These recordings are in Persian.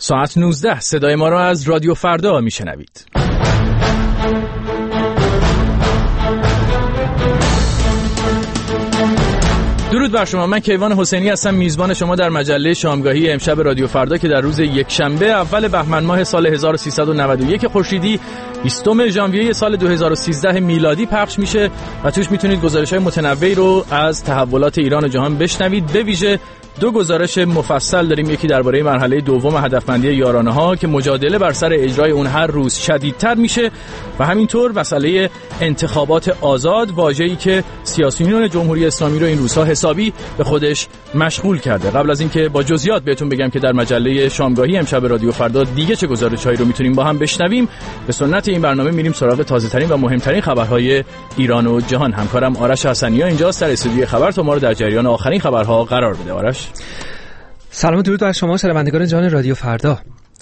ساعت 19 صدای ما را از رادیو فردا میشنوید. درود بر شما، من کیوان حسینی هستم، میزبان شما در مجله شامگاهی امشب رادیو فردا که در روز یکشنبه اول بهمن ماه سال 1391 خورشیدی 20 ژانویه سال 2013 میلادی پخش میشه و توش میتونید گزارش‌های متنوعی رو از تحولات ایران و جهان بشنوید. به ویژه دو گزارش مفصل داریم، یکی درباره مرحله دوم هدفمندی یارانه‌ها که مجادله بر سر اجرای اون هر روز شدیدتر میشه و همینطور مسئله انتخابات آزاد، واژه‌ای که سیاسیون جمهوری اسلامی رو این روزها حسابی به خودش مشغول کرده. قبل از اینکه با جزئیات بهتون بگم که در مجله شامگاهی امشب رادیو فردا دیگه چه گزارش‌هایی رو میتونیم با هم بشنویم، به سنت این برنامه میریم سراغ تازه‌ترین و مهمترین خبرهای ایران و جهان. همکارم آرش حسنی‌ها اینجاست در استودیوی خبر تا ما رو در جریان آخرین خبرها قرار بده. آرش، سلام و درود بر شما شنوندگان جان رادیو فردا.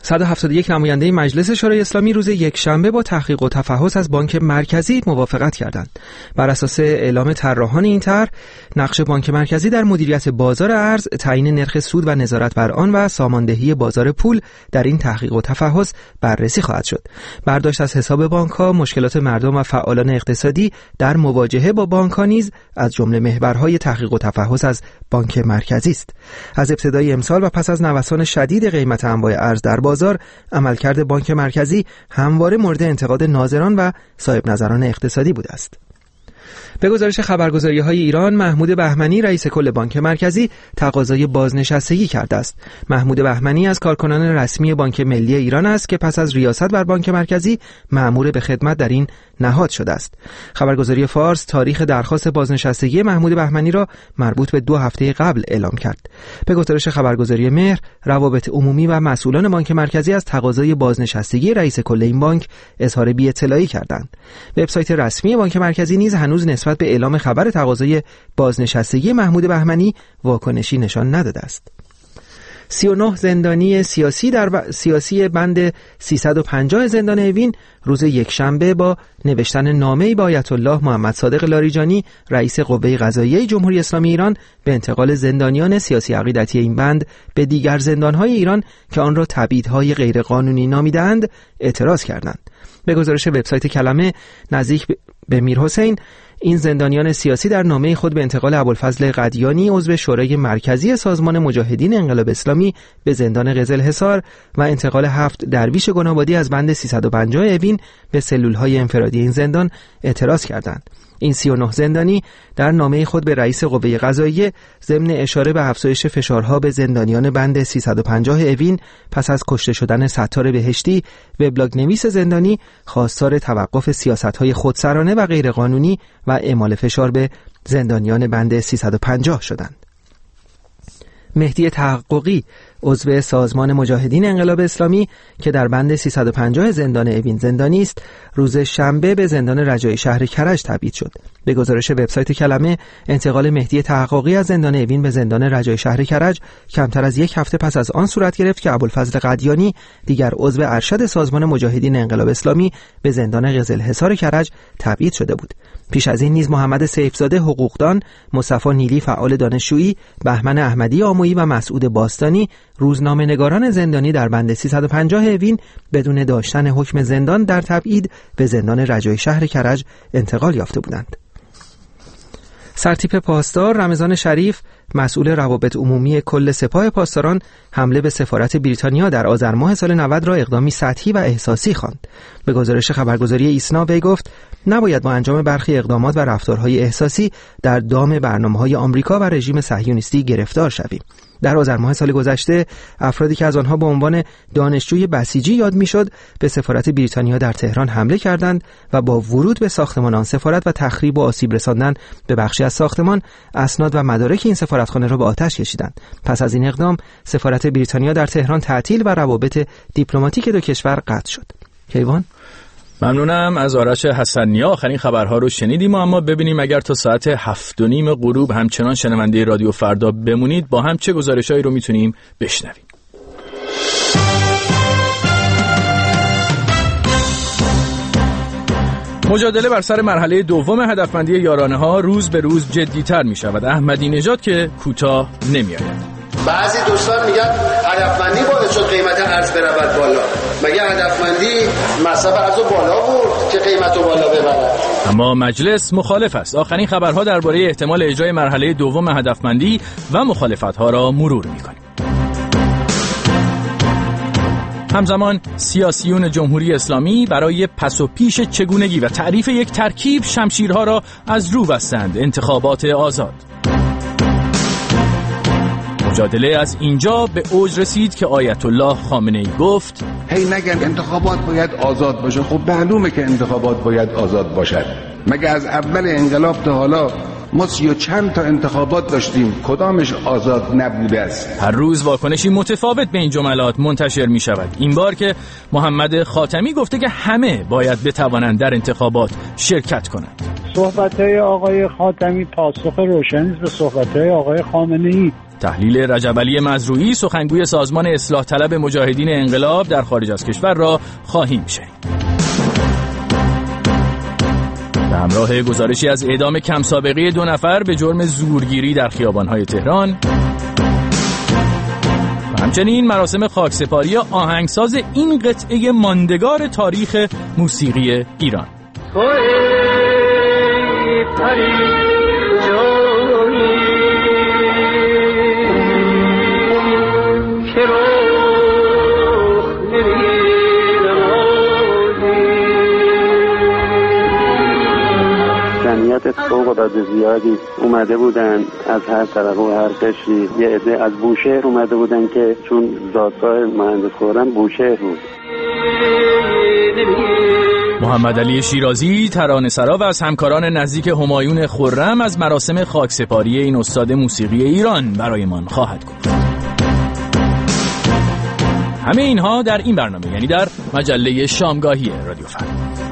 171 نماینده مجلس شورای اسلامی روز یکشنبه با تحقیق و تفحص از بانک مرکزی موافقت کردند. بر اساس اعلام طراحان این طرح، نقش بانک مرکزی در مدیریت بازار ارز، تعیین نرخ سود و نظارت بر آن و ساماندهی بازار پول در این تحقیق و تفحص بررسی خواهد شد. برداشت از حساب بانک‌ها، مشکلات مردم و فعالان اقتصادی در مواجهه با بانک‌ها نیز از جمله محورهای تحقیق و تفحص از بانک مرکزی است. از ابتدای امسال و پس از نوسان شدید قیمت انواع ارز در بازار، عملکرد بانک مرکزی همواره مورد انتقاد ناظران و صاحب نظران اقتصادی بوده است. به گزارش خبرگزاری‌های ایران، محمود بهمنی رئیس کل بانک مرکزی تقاضای بازنشستگی کرده است. محمود بهمنی از کارکنان رسمی بانک ملی ایران است که پس از ریاست بر بانک مرکزی مأمور به خدمت در این نهاد شده است. خبرگزاری فارس تاریخ درخواست بازنشستگی محمود بهمنی را مربوط به 2 هفته قبل اعلام کرد. به گزارش خبرگزاری مهر، روابط عمومی و مسئولان بانک مرکزی از تقاضای بازنشستگی رئیس کل این بانک اظهار بی‌اطلاعی کردند. وبسایت رسمی بانک مرکزی نیز هنوز نسبت به اعلام خبر تقاضای بازنشستگی محمود بهمنی واکنشی نشان نداده است. 39 زندانی سیاسی بند 350 زندان اوین روز یکشنبه با نوشتن نامه‌ای به آیت الله محمد صادق لاریجانی رئیس قوه قضاییه جمهوری اسلامی ایران به انتقال زندانیان سیاسی عقیدتی این بند به دیگر زندان‌های ایران که آن را تبعیدهای غیرقانونی نامیدند اعتراض کردند. به گزارش وبسایت کلمه، نزدیک به میرحسین، این زندانیان سیاسی در نامه خود به انتقال ابوالفضل قدیانی عضو شورای مرکزی سازمان مجاهدین انقلاب اسلامی به زندان قزلحصار و انتقال 7 درویش گنابادی از بند 350 اوین به سلول‌های انفرادی این زندان اعتراض کردند. این 39 زندانی در نامه خود به رئیس قوه قضاییه ضمن اشاره به افزایش فشارها به زندانیان بند 350 اوین پس از کشته شدن ستار بهشتی، وبلاگ نویس زندانی خواستار توقف سیاست‌های خودسرانه و غیرقانونی و اعمال فشار به زندانیان بند 350 شدند. مهدی تحققی عضو سازمان مجاهدین انقلاب اسلامی که در بند 350 زندان اوین زندانی است، روز شنبه به زندان رجایی شهر کرج تبعید شد. به گزارش وبسایت کلمه، انتقال مهدی تحققی از زندان اوین به زندان رجایی شهر کرج کمتر از 1 هفته پس از آن صورت گرفت که ابوالفضل قدیانی، دیگر عضو ارشد سازمان مجاهدین انقلاب اسلامی، به زندان قزلحصار کرج تبعید شده بود. پیش از این نیز محمد سیفزاده حقوقدان، مصطفی نیلی فعال دانشجویی، بهمن احمدی آمویی و مسعود باستانی روزنامه‌نگاران زندانی در بند 350 اوین بدون داشتن حکم زندان در تبعید به زندان رجایی شهر کرج انتقال یافته بودند. سرتیپ پاسدار رمضان شریف، مسئول روابط عمومی کل سپاه پاسداران، حمله به سفارت بریتانیا در آذر ماه سال 90 را اقدامی سطحی و احساسی خواند. به گزارش خبرگزاری ایسنا وی گفت نباید با انجام برخی اقدامات و رفتارهای احساسی در دام برنامه‌های آمریکا و رژیم صهیونیستی گرفتار شویم. در آذر ماه سال گذشته، افرادی که از آنها به عنوان دانشجوی بسیجی یاد میشد به سفارت بریتانیا در تهران حمله کردند و با ورود به ساختمان آن سفارت و تخریب و آسیب رساندن به بخشی از ساختمان، اسناد و مدارک این سفارتخانه را به آتش کشیدند. پس از این اقدام، سفارت بریتانیا در تهران تعطیل و روابط دیپلماتیک دو کشور قطع شد. کیوان، ممنونم از آرش حسنی‌ها. آخرین خبرها رو شنیدیم، اما ببینیم اگر تا ساعت 7:30 غروب همچنان شنونده رادیو فردا بمونید با هم چه گزارشایی رو میتونیم بشنویم. مجادله بر سر مرحله دوم هدفمندی یارانه‌ها روز به روز جدی‌تر می‌شود. احمدی نژاد که کوتاه نمی‌آید. بعضی دوستان میگن هدفمندی باعث شد قیمت ارز برود بالا. مگه هدفمندی مصرف ارز بالا بود که قیمت رو بالا ببرد؟ اما مجلس مخالف است. آخرین خبرها درباره احتمال اجرای مرحله دوم هدفمندی و مخالفت‌ها را مرور می‌کنیم. همزمان سیاسیون جمهوری اسلامی برای پس و پیش چگونگی و تعریف یک ترکیب شمشیرها را از رو بستند. انتخابات آزاد. مجادله از اینجا به اوج رسید که آیت الله خامنه‌ای گفت هی نگن انتخابات باید آزاد باشه. خب معلومه که انتخابات باید آزاد باشد. مگه از اول انقلاب تا حالا ما 30 چند تا انتخابات داشتیم، کدامش آزاد نبوده است؟ هر روز واکنشی متفاوت به این جملات منتشر می شود. این بار که محمد خاتمی گفته که همه باید بتوانند در انتخابات شرکت کنند. صحبت‌های آقای خاتمی پاسخ روشنی به صحبت‌های آقای خامنه‌ای. تحلیل رجب علی مزروعی سخنگوی سازمان اصلاح طلب مجاهدین انقلاب در خارج از کشور را خواهیم شنید. به همراه گزارشی از اعدام کم سابقه 2 نفر به جرم زورگیری در خیابان‌های تهران و همچنین مراسم خاکسپاری آهنگساز این قطعه ماندگار تاریخ موسیقی ایران. جمعیت فوق‌العاده زیادی اومده بودن از هر طرف و هر قشری. یه عده از بوشهر اومده بودن که چون زادگاه مهندس خرم بوشهر بود. محمد علی شیرازی ترانه‌سرا و از همکاران نزدیک همایون خرم از مراسم خاکسپاری این استاد موسیقی ایران برایمان خواهد گفت. همه اینها در این برنامه، یعنی در مجله شامگاهی رادیو فردا.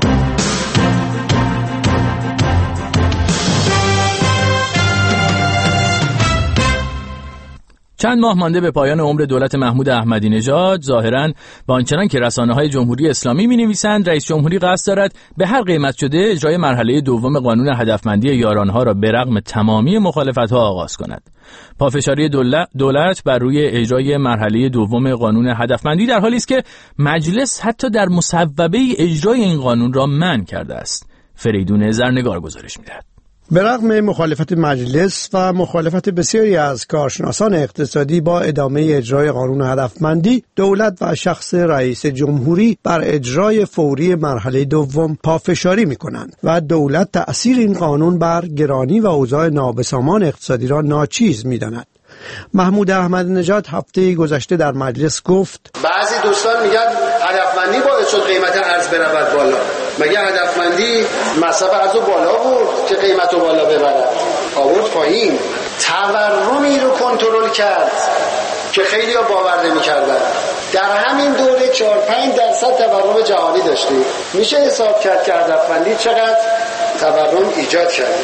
چند ماه مانده به پایان عمر دولت محمود احمدی نژاد، ظاهراً با آنچنان که رسانه‌های جمهوری اسلامی می‌نویسند، رئیس جمهوری قصد دارد به هر قیمت شده اجرای مرحله دوم قانون هدفمندی یارانه‌ها را به رغم تمامی مخالفت‌ها آغاز کند. پافشاری دولت بر روی اجرای مرحله دوم قانون هدفمندی در حالی است که مجلس حتی در مصوبه اجرای این قانون را منع کرده است. فریدون زرنگار گزارش می‌دهد. به رغم مخالفت مجلس و مخالفت بسیاری از کارشناسان اقتصادی با ادامه اجرای قانون هدفمندی، دولت و شخص رئیس جمهوری بر اجرای فوری مرحله دوم پافشاری می‌کنند و دولت تأثیر این قانون بر گرانی و اوضاع نابسامان اقتصادی را ناچیز می‌داند. محمود احمدی نژاد هفته گذشته در مجلس گفت بعضی دوستان میگن هدفمندی باعث شد قیمت ارز برود بالا. مگه هدفمندی مصرف ارز بالا بود که قیمت رو بالا ببرد؟ آورد پایین. تورمی رو کنترل کرد که خیلی ها باور نمی‌کردن. در همین دوره 4-5% تورم جهانی داشتیم. میشه حساب کرد که هدفمندی چقدر تورم ایجاد کرد.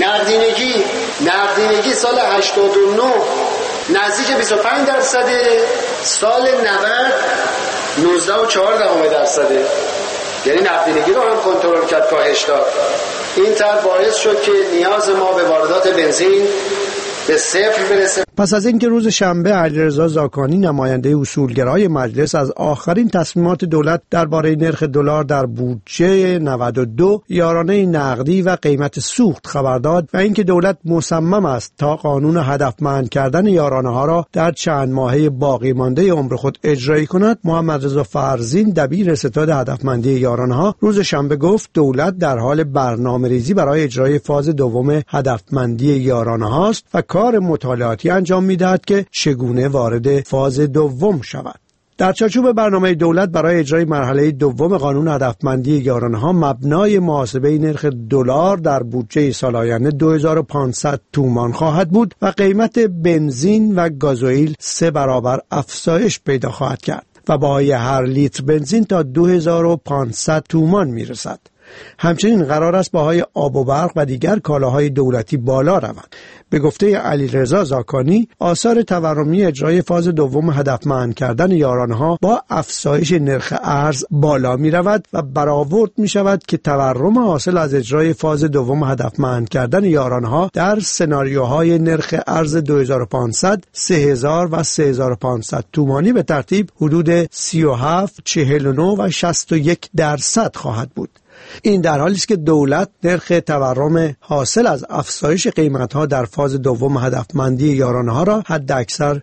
نقدینگی سال 89 نزدیک 25%، سال 90 19.4%. یعنی نقدینگی رو هم کنترل کرد، کاهش داد. این طرح باعث شد که نیاز ما به واردات بنزین به صفر برسه. پس از اینکه روز شنبه علیرضا زاکانی نماینده اصولگرای مجلس از آخرین تصمیمات دولت درباره نرخ دلار در بودجه 92 یارانه نقدی و قیمت سوخت خبر داد و اینکه دولت مصمم است تا قانون هدفمند کردن یارانه ها را در چند ماهه باقی مانده عمر خود اجرایی کند، محمد رضا فرزین دبیر ستاد هدفمندی یارانه ها روز شنبه گفت دولت در حال برنامه‌ریزی برای اجرای فاز دوم هدفمندی یارانه هاست و کار مطالعاتی انجام می‌دهد که چگونه وارد فاز دوم شود. در چارچوب برنامه دولت برای اجرای مرحله دوم قانون هدفمندی یارانه‌ها مبنای محاسبه نرخ دلار در بودجه سال آینده 2500 تومان خواهد بود و قیمت بنزین و گازوئیل 3 برابر افزایش پیدا خواهد کرد و بهای هر لیتر بنزین تا 2500 تومان میرسد. همچنین قرار است بهای آب و برق و دیگر کالاهای دولتی بالا روند. به گفته علیرضا زاکانی، آثار تورمی اجرای فاز دوم هدفمند کردن یارانه‌ها با افزایش نرخ ارز بالا می رود و برآورد می شود که تورم حاصل از اجرای فاز دوم هدفمند کردن یارانه‌ها در سناریوهای نرخ ارز 2500 3000 و 3500 تومانی به ترتیب حدود 37 49 و 61% خواهد بود. این در حالی است که دولت نرخ تورم حاصل از افزایش قیمت‌ها در فاز دوم هدفمندی یارانه‌ها را حداکثر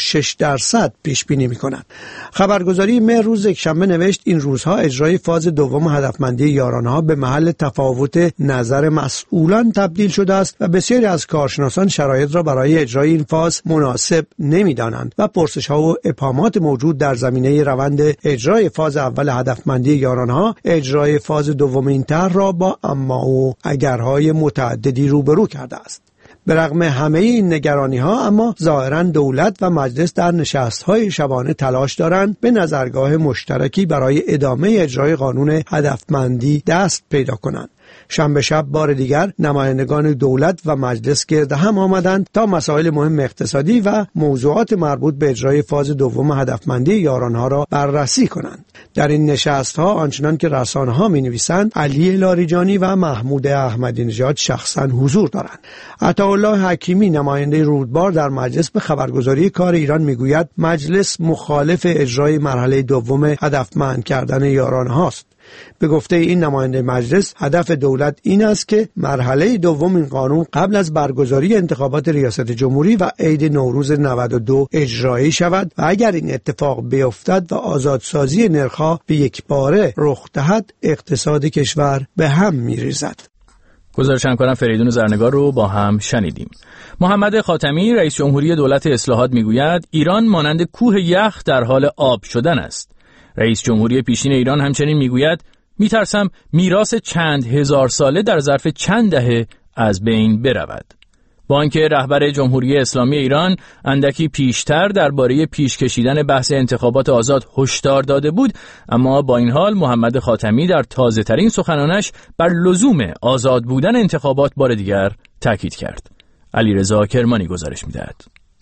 26% پیش بینی می‌کند. خبرگزاری مهر روز یکشنبه نوشت این روزها اجرای فاز دوم هدفمندی یارانه‌ها به محل تفاوت نظر مسئولان تبدیل شده است و بسیاری از کارشناسان شرایط را برای اجرای این فاز مناسب نمی‌دانند و پرسش‌ها و ابهامات موجود در زمینه روند اجرای فاز اول هدفمندی یارانه‌ها اجرای فاز دوم این طرح را با اما و اگرهای متعددی روبرو کرده است. به رغم همه این نگرانی‌ها اما ظاهراً دولت و مجلس در نشست‌های شبانه تلاش دارند به نظرگاه مشترکی برای ادامه اجرای قانون هدفمندی دست پیدا کنند. شنبه شب بار دیگر نمایندگان دولت و مجلس گرد هم آمدند تا مسائل مهم اقتصادی و موضوعات مربوط به اجرای فاز دوم هدفمندی یارانه‌ها را بررسی کنند. در این نشست‌ها آنچنان که رسانه‌ها می‌نویسند علی لاریجانی و محمود احمدی نژاد شخصاً حضور دارند. عطاالله حکیمی نماینده رودبار در مجلس به خبرگزاری کار ایران می‌گوید مجلس مخالف اجرای مرحله دوم هدفمند کردن یارانه‌هاست. به گفته این نماینده مجلس هدف دولت این است که مرحله دوم این قانون قبل از برگزاری انتخابات ریاست جمهوری و عید نوروز 92 اجرایی شود و اگر این اتفاق بیفتد و آزادسازی نرخ‌ها به یک باره رخ دهد اقتصاد کشور به هم می‌ریزد. گزارش همکارم فریدون زرنگار رو با هم شنیدیم. محمد خاتمی رئیس جمهوری دولت اصلاحات میگوید ایران مانند کوه یخ در حال آب شدن است. رئیس جمهوری پیشین ایران همچنین میگوید میترسم میراث چند هزار ساله در ظرف چند دهه از بین برود. با آنکه رهبر جمهوری اسلامی ایران اندکی پیشتر درباره پیش کشیدن بحث انتخابات آزاد هشدار داده بود، اما با این حال محمد خاتمی در تازه ترین سخنانش بر لزوم آزاد بودن انتخابات بار دیگر تاکید کرد. علیرضا کرمانی گزارش می‌دهد.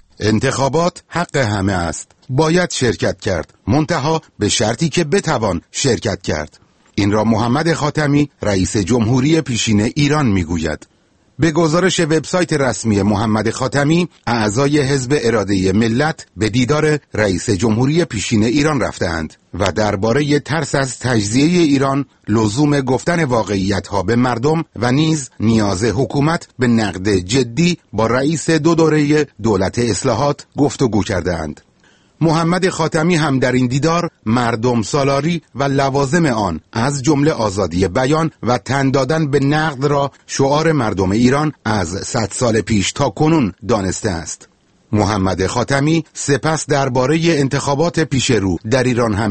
انتخابات حق همه است. باید شرکت کرد، منتها به شرطی که بتوان شرکت کرد. این را محمد خاتمی رئیس جمهوری پیشین ایران میگوید. به گزارش وبسایت رسمی محمد خاتمی، اعضای حزب اراده ملت به دیدار رئیس جمهوری پیشین ایران رفتند و درباره ترس از تجزیه ایران، لزوم گفتن واقعیت‌ها به مردم و نیز نیاز حکومت به نقد جدی با رئیس دو دوره دولت اصلاحات گفتگو کردند. محمد خاتمی هم در این دیدار مردم سالاری و لوازم آن از جمله آزادی بیان و تن دادن به نقد را شعار مردم ایران از 100 سال پیش تا کنون دانسته است. محمد خاتمی سپس درباره انتخابات پیش رو در ایران هم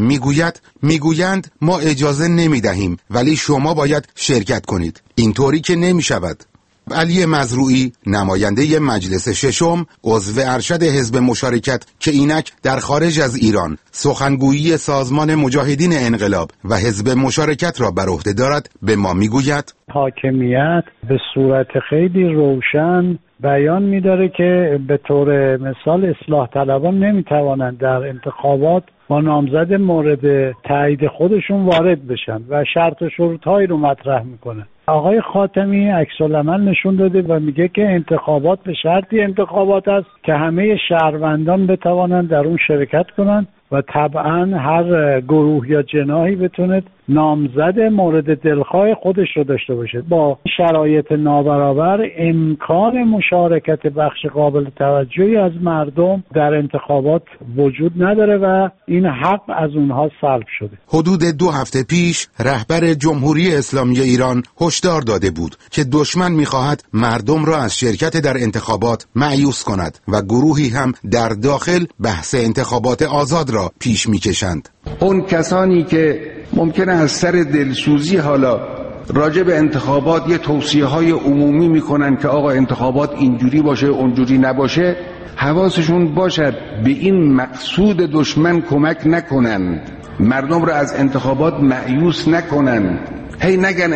میگویند ما اجازه نمیدهیم ولی شما باید شرکت کنید. اینطوری که نمی شود. علی مزروعی نماینده مجلس ششم عضو ارشد حزب مشارکت که اینک در خارج از ایران سخنگویی سازمان مجاهدین انقلاب و حزب مشارکت را بر عهده دارد به ما میگوید حاکمیت به صورت خیلی روشن بیان می‌داره که به طور مثال اصلاح طلبان نمی‌توانند در انتخابات با نامزد مورد تایید خودشون وارد بشن و شرط و شروط‌هایی رو مطرح میکنه. آقای خاتمی عکس‌العمل نشون داده و میگه که انتخابات به شرطی انتخابات است که همه شهروندان بتوانند در اون شرکت کنند و طبعا هر گروه یا جناحی بتونه نامزد مورد دلخواه خودش رو داشته باشه. با شرایط نابرابر امکان مشارکت بخش قابل توجهی از مردم در انتخابات وجود نداره و این حق از اونها سلب شده. حدود 2 هفته پیش رهبر جمهوری اسلامی ایران هشدار داده بود که دشمن می‌خواهد مردم را از شرکت در انتخابات مایوس کند و گروهی هم در داخل بحث انتخابات آزاد را پیش می‌کشند. اون کسانی که ممکنه از سر دلسوزی حالا راجع به انتخابات یه توصیه‌های عمومی میکنن که آقا انتخابات اینجوری باشه اونجوری نباشه، حواسشون باشد به این مقصود دشمن کمک نکنن، مردم را از انتخابات مایوس نکنن. هی نگن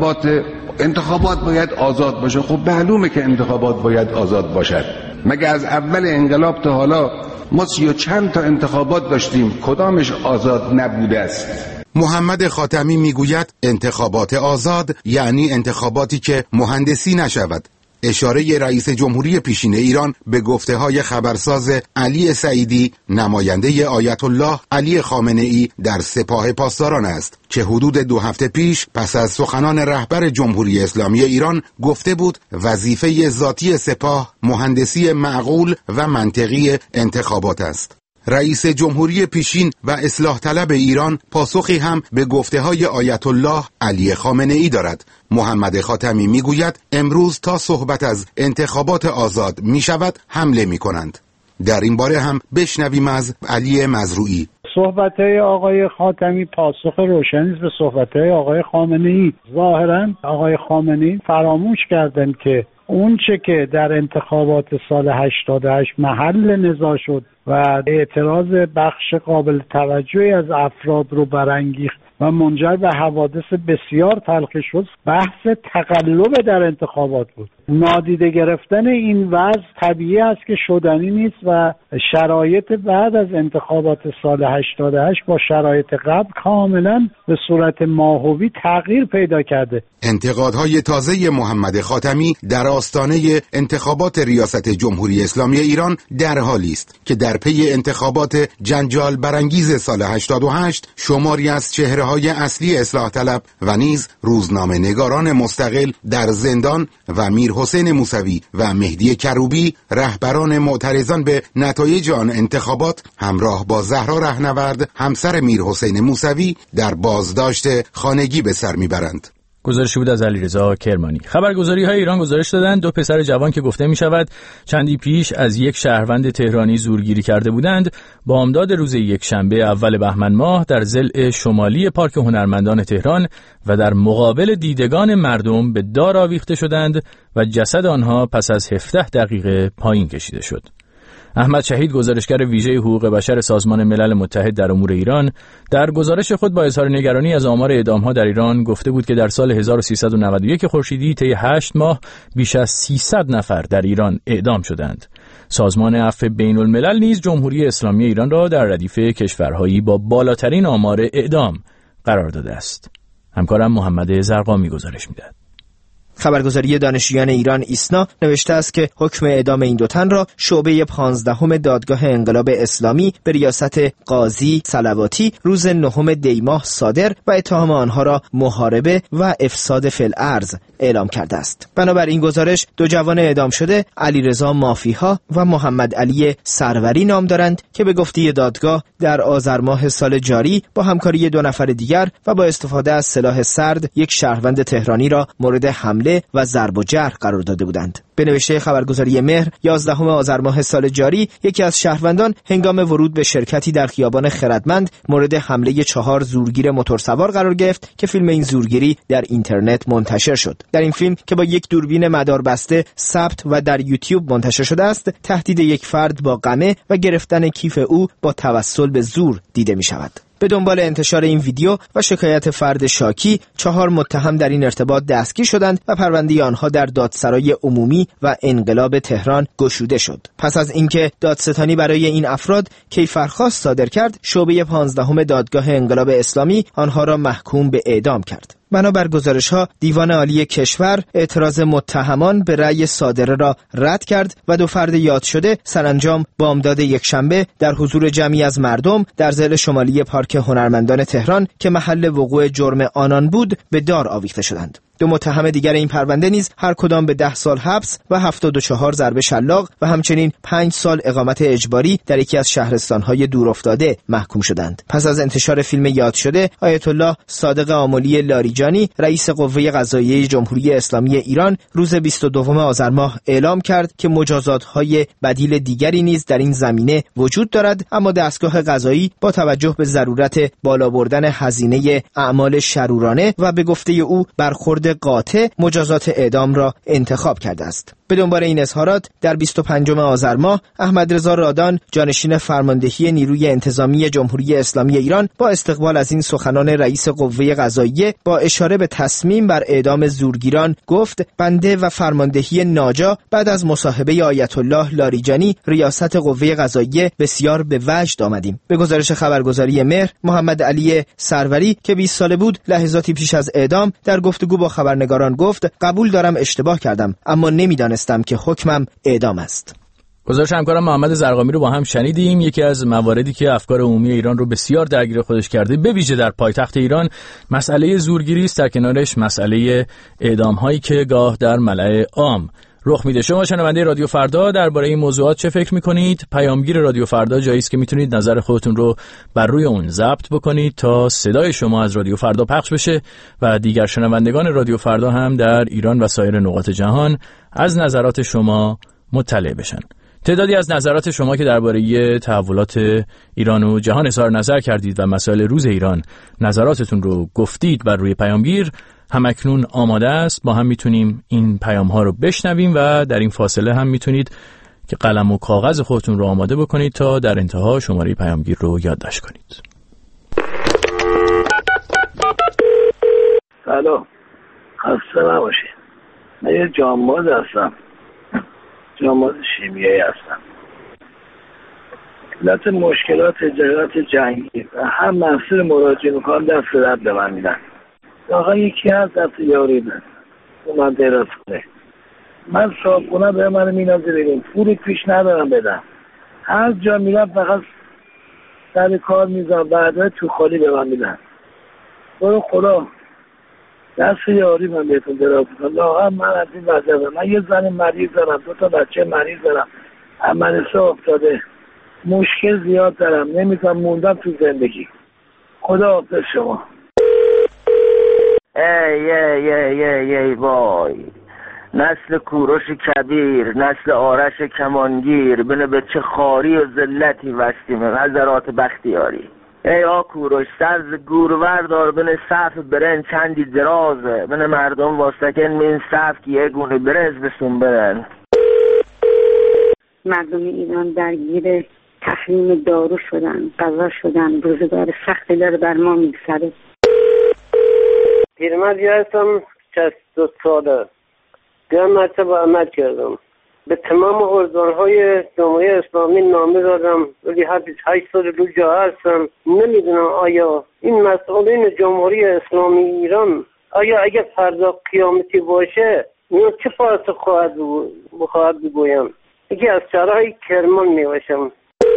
انتخابات باید آزاد باشه. خب معلومه که انتخابات باید آزاد باشد. مگه از اول انقلاب تا حالا ما 30 و چند تا انتخابات داشتیم، کدامش آزاد نبوده است؟ محمد خاتمی میگوید انتخابات آزاد یعنی انتخاباتی که مهندسی نشود. اشاره رئیس جمهوری پیشین ایران به گفته‌های خبرساز علی سعیدی نماینده آیت الله علی خامنه‌ای در سپاه پاسداران است که حدود 2 هفته پیش پس از سخنان رهبر جمهوری اسلامی ایران گفته بود وظیفه ذاتی سپاه مهندسی معقول و منطقی انتخابات است. رئیس جمهوری پیشین و اصلاح طلب ایران پاسخی هم به گفته‌های آیت الله علی خامنه‌ای دارد. محمد خاتمی میگوید امروز تا صحبت از انتخابات آزاد می شود حمله می کنند. در این باره هم بشنویم از علی مزروعی. صحبت‌های آقای خاتمی پاسخ روشنی است به صحبت‌های آقای خامنه‌ای. ظاهراً آقای خامنه‌ای فراموش کردن که اون چه که در انتخابات سال 88 محل نزاع شد و اعتراض بخش قابل توجهی از افراد رو برانگیخت و منجر به حوادث بسیار تلخی شد، بحث تقلب در انتخابات بود. نادیده گرفتن این وضع طبیعی است که شدنی نیست و شرایط بعد از انتخابات سال 88 با شرایط قبل کاملا به صورت ماهوی تغییر پیدا کرده. انتقادهای تازه محمد خاتمی در آستانه انتخابات ریاست جمهوری اسلامی ایران در حالی است که در پی انتخابات جنجال برانگیز سال 88 شماری از چهره‌های اصلی اصلاح طلب و نیز روزنامه نگاران مستقل در زندان و میر حسین موسوی و مهدی کروبی رهبران معترضان به نتایج آن انتخابات همراه با زهرا رهنورد همسر میر حسین موسوی در بازداشت خانگی به سر میبرند. گزارشی بود از علیرضا کرمانی. خبرگزاری‌های ایران گزارش دادند 2 پسر جوان که گفته می‌شود چندی پیش از یک شهروند تهرانی زورگیری کرده بودند، بامداد روز یکشنبه اول بهمن ماه در ضلع شمالی پارک هنرمندان تهران و در مقابل دیدگان مردم به دار آویخته شدند و جسد آنها پس از 17 دقیقه پایین کشیده شد. احمد شهید، گزارشگر ویژه حقوق بشر سازمان ملل متحد در امور ایران، در گزارش خود با اظهار نگرانی از آمار اعدام‌ها در ایران گفته بود که در سال 1391 خورشیدی طی 8 ماه بیش از 300 نفر در ایران اعدام شدند. سازمان عفو بین‌الملل نیز جمهوری اسلامی ایران را در ردیف کشورهایی با بالاترین آمار اعدام قرار داده است. همکارم محمد زرقامی گزارش می‌دهد. خبرگزاری دانشجویان ایران ایسنا نوشته است که حکم اعدام این 2 تن را شعبه 15 دادگاه انقلاب اسلامی به ریاست قاضی صلواتی روز 9 دی ماه صادر و اتهام آنها را محاربه و افساد فی الارض اعلام کرده است. بنابراین گزارش 2 جوان اعدام شده علیرضا مافیها و محمد علی سروری نام دارند که به گفته دادگاه در آذر ماه سال جاری با همکاری 2 نفر دیگر و با استفاده از سلاح سرد یک شهروند تهرانی را مورد حمله و ضرب و جرح قرار داده بودند. به نوشته خبرگزاری مهر 11 آذر ماه سال جاری یکی از شهروندان هنگام ورود به شرکتی در خیابان خردمند مورد حمله 4 زورگیر موتورسوار قرار گرفت که فیلم این زورگیری در اینترنت منتشر شد. در این فیلم که با یک دوربین مداربسته ثبت و در یوتیوب منتشر شده است، تهدید یک فرد با قمع و گرفتن کیف او با توسل به زور دیده می شود. به دنبال انتشار این ویدیو و شکایت فرد شاکی 4 متهم در این ارتباط دستگیر شدند و پرونده آنها در دادسرای عمومی و انقلاب تهران گشوده شد. پس از اینکه دادستانی برای این افراد کیفرخواست صادر کرد، شعبه 15 دادگاه انقلاب اسلامی آنها را محکوم به اعدام کرد. بنابر گزارش‌ها دیوان عالی کشور اعتراض متهمان به رأی صادره را رد کرد و 2 فرد یاد شده سرانجام بامداد یکشنبه در حضور جمعی از مردم در ضلع شمالی پارک هنرمندان تهران که محل وقوع جرم آنان بود به دار آویخته شدند. 2 متهم دیگر این پرونده نیز هر کدام به 10 سال حبس و 74 ضرب شلاق و همچنین 5 سال اقامت اجباری در یکی از شهرستان‌های دورافتاده محکوم شدند. پس از انتشار فیلم یاد شده، آیت الله صادق آملی لاریجانی رئیس قوه قضاییه جمهوری اسلامی ایران روز 22 آذر ماه اعلام کرد که مجازات‌های بدیل دیگری نیز در این زمینه وجود دارد، اما دستگاه قضایی با توجه به ضرورت بالا بردن هزینه اعمال شرورانه و به گفته او برخورد قاطع مجازات اعدام را انتخاب کرده است. به دنبال این اظهارات در 25 آذر ماه احمد رضا رادان جانشین فرماندهی نیروی انتظامی جمهوری اسلامی ایران با استقبال از این سخنان رئیس قوه قضاییه با اشاره به تصمیم بر اعدام زورگیران گفت بنده و فرماندهی ناجا بعد از مصاحبه آیت الله لاریجانی ریاست قوه قضاییه بسیار به وجد آمدیم. به گزارش خبرگزاری مهر، محمد علی سروری که 20 ساله بود لحظاتی پیش از اعدام در گفتگو با خبرنگاران گفت قبول دارم اشتباه کردم اما نمیدانستم که حکمم اعدام است. گزارش همکارم محمد زرقامی رو با هم شنیدیم. یکی از مواردی که افکار عمومی ایران رو بسیار درگیر خودش کرده به ویژه در پایتخت ایران مسئله زورگیری است، در کنارش مسئله اعدام هایی که گاه در ملأ عام رخ میده. شما شنونده رادیو فردا درباره این موضوعات چه فکر میکنید؟ پیامگیر رادیو فردا جایی است که میتونید نظر خودتون رو بر روی اون ضبط بکنید تا صدای شما از رادیو فردا پخش بشه و دیگر شنوندگان رادیو فردا هم در ایران و سایر نقاط جهان از نظرات شما مطلع بشن. تعدادی از نظرات شما که درباره تحولات ایران و جهان اظهار نظر کردید و مسائل روز ایران نظراتتون رو گفتید بر روی پیامگیر همکنون آماده است. با هم میتونیم این پیام ها رو بشنویم و در این فاصله هم میتونید که قلم و کاغذ خودتون رو آماده بکنید تا در انتها شماره پیامگیر رو یادداشت کنید. سلام، خسته نباشید. من یه جانباز هستم، جانباز شیمیایی هستم. علت مشکلات تجارت جنگی و هم مسئول مراجعه میکنم دست رد به من میدن. آقا یکی هست دست یاری بند من دراز کنه، من صاحبخونه به من مینازه بگیم پولی پیش ندارم بدم، هر جا میرم فقط سر کار میزم بعد تو خالی به من میدن. برو خدا دست یاری من بهتون دراز کنم. آقا من از این وضعه، من یه زن مریض دارم، 2 بچه مریض دارم، عملسه افتاده، مشکل زیاد دارم، نمیتونم موندم تو زندگی. خدا حافظ شما. ای وای، نسل کوروش کبیر، نسل آرش کمانگیر، بینه به چه خاری و ذلتی وستیم حضرات بختیاری. ای کوروش سرز گورور دار بینه صف برن چندی درازه، بینه مردم واسکن من صف که یه گونه برز بسون برن. مردم ایران درگیر تحریم دارو شدن، غذا شدن، روزگار سختی داره بر ما میگذره. پیرمردی هستم 62 ساله، 2 مرتبه عمل کردم، به تمام ارگان‌های جمهوری اسلامی نامه دادم ولی 8 سال رو جا هستم. نمیدونم آیا این مسئولین جمهوری اسلامی ایران آیا اگر فردا قیامتی باشه من چه پاسخ خواهد بگویم؟ یکی از شهرهای کرمان میباشم.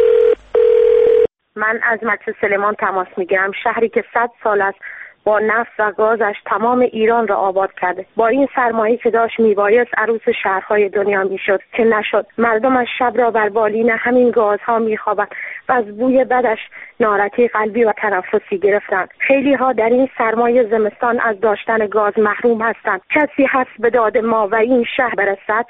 من از مجلس سلیمان تماس میگیرم، شهری که 100 سال است با نفت و گازش تمام ایران را آباد کرده. با این سرمایه که داشت میبایست عروس شهرهای دنیا میشد که نشد. مردم از شب را بر بالین همین گازها میخوابند و از بوی بدش نارتی قلبی و تنفسی گرفتند. خیلی ها در این سرمایه زمستان از داشتن گاز محروم هستند. کسی هست به داد ما و این شهر برسد؟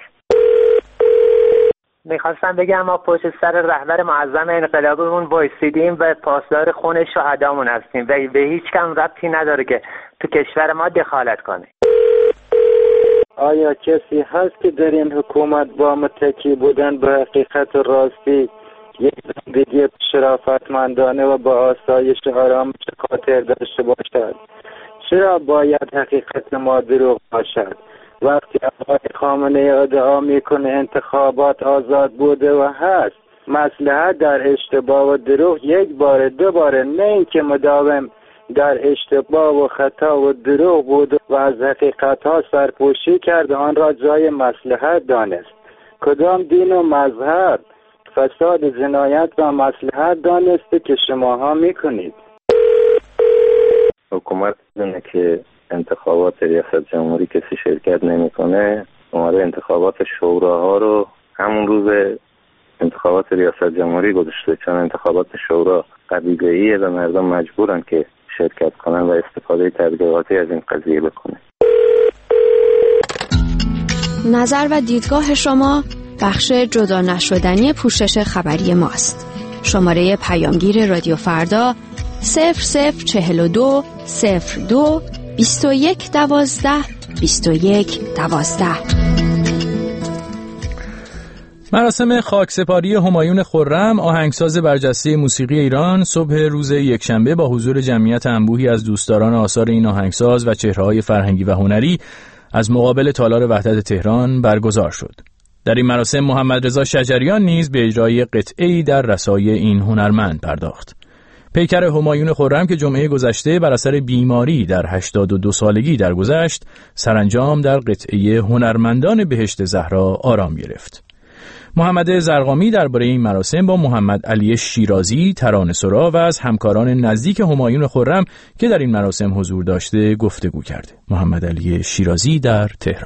میخواستم بگم ما پشت سر رهبر معظم انقلابمون وایسیدیم و پاسدار خون شهدامون هستیم و به هیچ کم ربطی نداره که تو کشور ما دخالت کنه. آیا کسی هست که در این حکومت با متکی بودن به حقیقت راستی یک زندگی شرافتمندانه و با آسایش آرامش خاطر داشته باشد؟ چرا باید حقیقت ما دروغ باشد؟ وقتی آقای خامنه‌ای ادعا میکنه انتخابات آزاد بوده و هست، مصلحت در اشتباه و دروغ 1 بار 2 بار، نه اینکه مداوم در اشتباه و خطا و دروغ بود و از حقیقت ها سرپوشی کرد، آن را جای مصلحت دانست. کدام دین و مذهب فساد جنایت و مصلحت دانسته که شماها میکنید؟ حکومت دونه که انتخابات ریاست جمهوری کسی شرکت نمیکنه، اومده انتخابات شوراها رو همون روز انتخابات ریاست جمهوری گذاشته، چون انتخابات شورا قبیله‌ایه و مردم مجبورن که شرکت کنن و استفاده تبلیغاتی از این قضیه بکنه. نظر و دیدگاه شما بخش جدا نشدنی پوشش خبری ماست. شماره پیامگیر رادیو فردا 0042 02 21 12 2112. مراسم خاکسپاری همایون خرم، آهنگساز برجسته موسیقی ایران، صبح روز یکشنبه با حضور جمعیت انبوهی از دوستداران آثار این آهنگساز و چهره‌های فرهنگی و هنری از مقابل تالار وحدت تهران برگزار شد. در این مراسم محمد رضا شجریان نیز به اجرای قطعه‌ای در رسای این هنرمند پرداخت. پیکر همایون خرم که جمعه گذشته بر اثر بیماری در 82 سالگی درگذشت، سرانجام در قطعه هنرمندان بهشت زهرا آرام گرفت. محمد زرقامی درباره این مراسم با محمد علی شیرازی ترانه‌سرا و از همکاران نزدیک همایون خرم که در این مراسم حضور داشته گفتگو کرده. محمد علی شیرازی در تهران.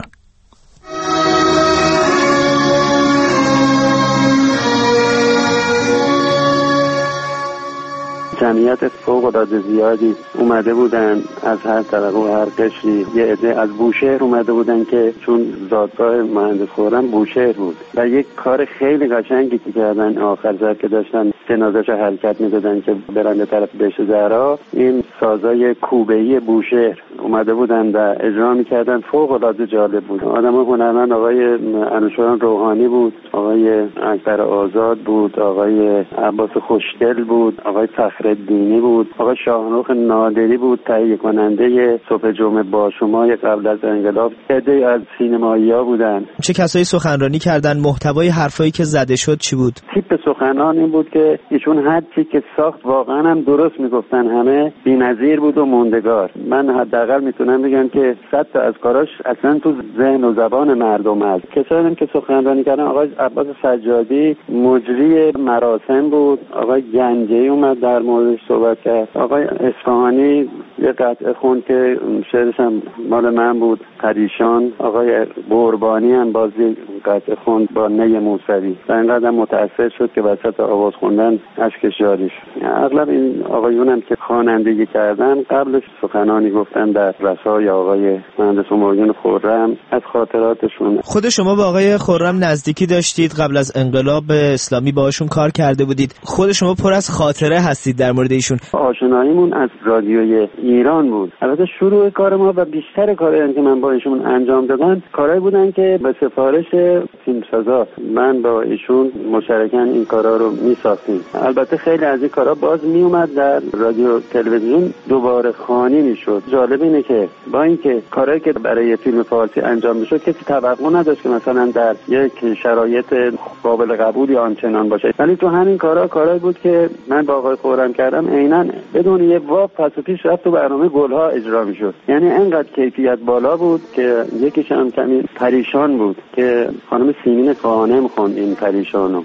جمعیت فوق‌العاده زیادی اومده بودن از هر طبقه و هر قشری. یه عده از بوشهر اومده بودن که چون زادگاه مهندس خرم بوشهر بود و یک کار خیلی قشنگی کردن. آخر سر که داشتن جنازه‌ش حرکت می‌دادن که برن به طرف بهشت زهرا، این سازای کوبه‌ای بوشهر اومده بودن و اجرا می‌کردن. فوق‌العاده جالب بود. آدمای هنرمند آقای انوشیروان روحانی بود، آقای اکبر آزاد بود، آقای عباس خوشگل بود، آقای فخرالدینی بود، آقای شاهرخ نادری بود، تهیه کننده صبح جمعه با شما قبل از انقلاب. عده‌ای از سینمایی‌ها بودن. چه کسایی سخنرانی کردن؟ محتوای حرفایی که زده شد چی بود؟ تیپ سخنان این بود که ایشون هر چی که ساخت واقعا هم درست میگفتن، همه بی‌نظیر بود و موندگار. من حداقل میتونم بگم که 100 تا از کاراش اصلا تو ذهن و زبان مردم هست. کسایی که سخنرانی کردن، آقای عباس سجادی مجری مراسم بود، آقای گنجی اومد در موردش صحبت کرد، آقای اصفهانی یه قطعه خوند که شعرش هم مال من بود، پریشان، آقای قربانی هم بازی قطعه خوند با نی موسوی و اینقدر متأثر شد که وسط آواز خوندن اشکش جاری شد. اغلب این آقایون هم که خوانندگی کردن قبلش سخنانی گفتن در رسای آقای مهندس همایون خرم از خاطراتشون. خود شما با آقای خرم نزدیکی داشتید، قبل از انقلاب اسلامی باهاشون کار کرده بودید، خود شما پر از خاطره هستید در مورد ایشون. آشناییمون از رادیوی ایران بود. البته شروع کار ما و بیشتر کارهایی که من با ایشون انجام دادم کارهایی بودن که به سفارش فیلمسازا من با ایشون مشترکاً این کارا رو می‌ساختیم. البته خیلی از این کارا باز میومد در رادیو تلویزیون دوباره خوانی میشد. جالب اینه که با اینکه کارهایی که برای فیلم فارسی انجام میشد کسی توقع نداشت که مثلا در یک شرایط قابل قبولی آنچنان باشه، ولی تو همین کارهایی بود که من با آقای خرم کردم عیناً بدون یه واو پس و پیش رفت تو برنامه گلها اجرا میشد. یعنی انقدر کیفیت بالا بود که یکیش هم کمی پریشان بود که خانم سیمین خانم خوند این پریشانو.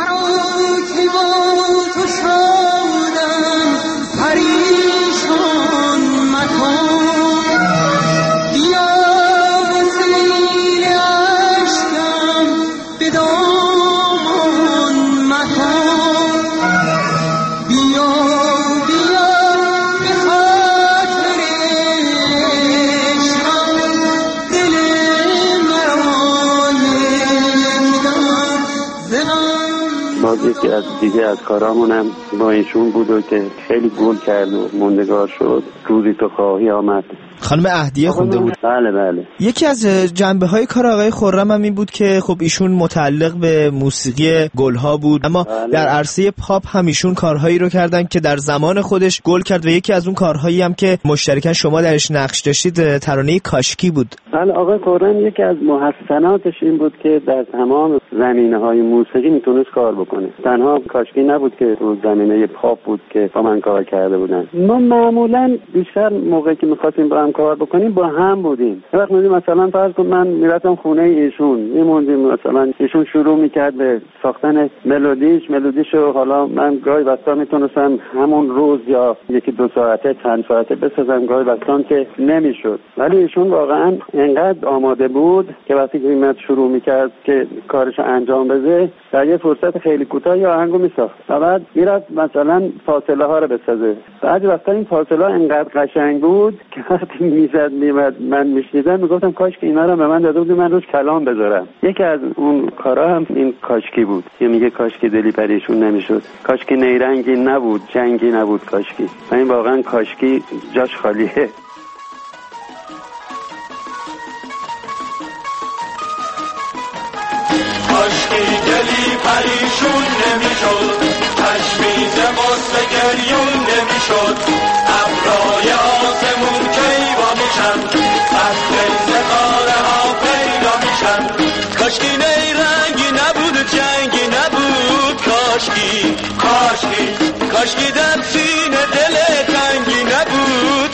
پریشان مکن بیا وسیل عشقم به دامان مکن بیا بیا به خاطر عشقم دل مرا باز یکی از دیگه از کارامونم با ایشون بود و که خیلی گل کرد و موندگار شد، روزی تو خواهی آمد. خانم اهدیه خونده بود. بله. یکی از جنبه‌های کار آقای خرم هم این بود که خب ایشون متعلق به موسیقی گلها بود، اما در عرصه پاپ هم ایشون کارهایی رو کردن که در زمان خودش گل کرد و یکی از اون کارهایی هم که مشترکاً شما درش نقش داشتید ترانه کاشکی بود. بله، آقای خرم یکی از محسناتش این بود که در تمام زمینه‌های موسیقی میتونست کار بکنه. تنها کاشکی نبود که تو زمینه پاپ بود که با من کار کرده بودن. ما معمولاً بیشتر موقعی که می‌خواستیم با هم کار بکنیم با هم بودیم. وقتی مثلا فرض کن من میرفتم خونه ایشون، میموندیم، مثلا ایشون شروع میکرد به ساختن ملودیشو حالا من گاهی وقتا میتونستم همون روز یا یکی دو ساعته چند ساعته بسازم، گاهی وقتا که نمیشد، ولی ایشون واقعا انقدر آماده بود که وقتی که میاد شروع میکرد که کارش انجام بده در یه فرصت خیلی کوتاه یا آهنگو میساخت و بعد میرفت مثلا فاصله ها رو بسازه. بعضی وقتا این فاصله ها انقدر قشنگ بود که وقتی میزد میمد من میشنیدم میگفتم کاش که اینا رو به من داده بودی من روش کلام بذارم. یکی از اون کارا هم این کاشکی بود که میگه کاش که دلی پریشون نمیشد، کاش که نیرنگی نبود، جنگی نبود کاشکی. و این واقعا کاشکی جاش خالیه. نمیشد ابرای آسمون کیوا میشن از بین قاره ها پیدا میشن کاشکی نیرنگی نبود جنگی نبود کاشکی در سینه دل تنگی نبود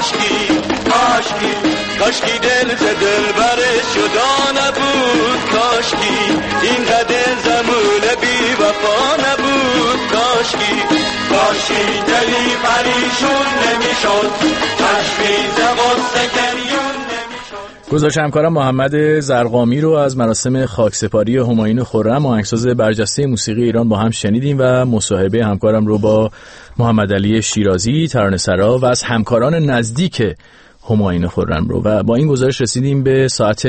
کاشکی دل ز دل برش جدا نبود کاشکی اینقدر زمون بی وفا نبود کاشکی دلی پریشون نمیشد تشویز غصه گریون نمیشد. گزارش همکارم محمد زرقامی رو از مراسم خاکسپاری همایون خرم آهنگساز برجسته موسیقی ایران با هم شنیدیم و مصاحبه همکارم رو با محمد علی شیرازی ترانه‌سرا و از همکاران نزدیک همایون خرم رو و با این گزارش رسیدیم به ساعت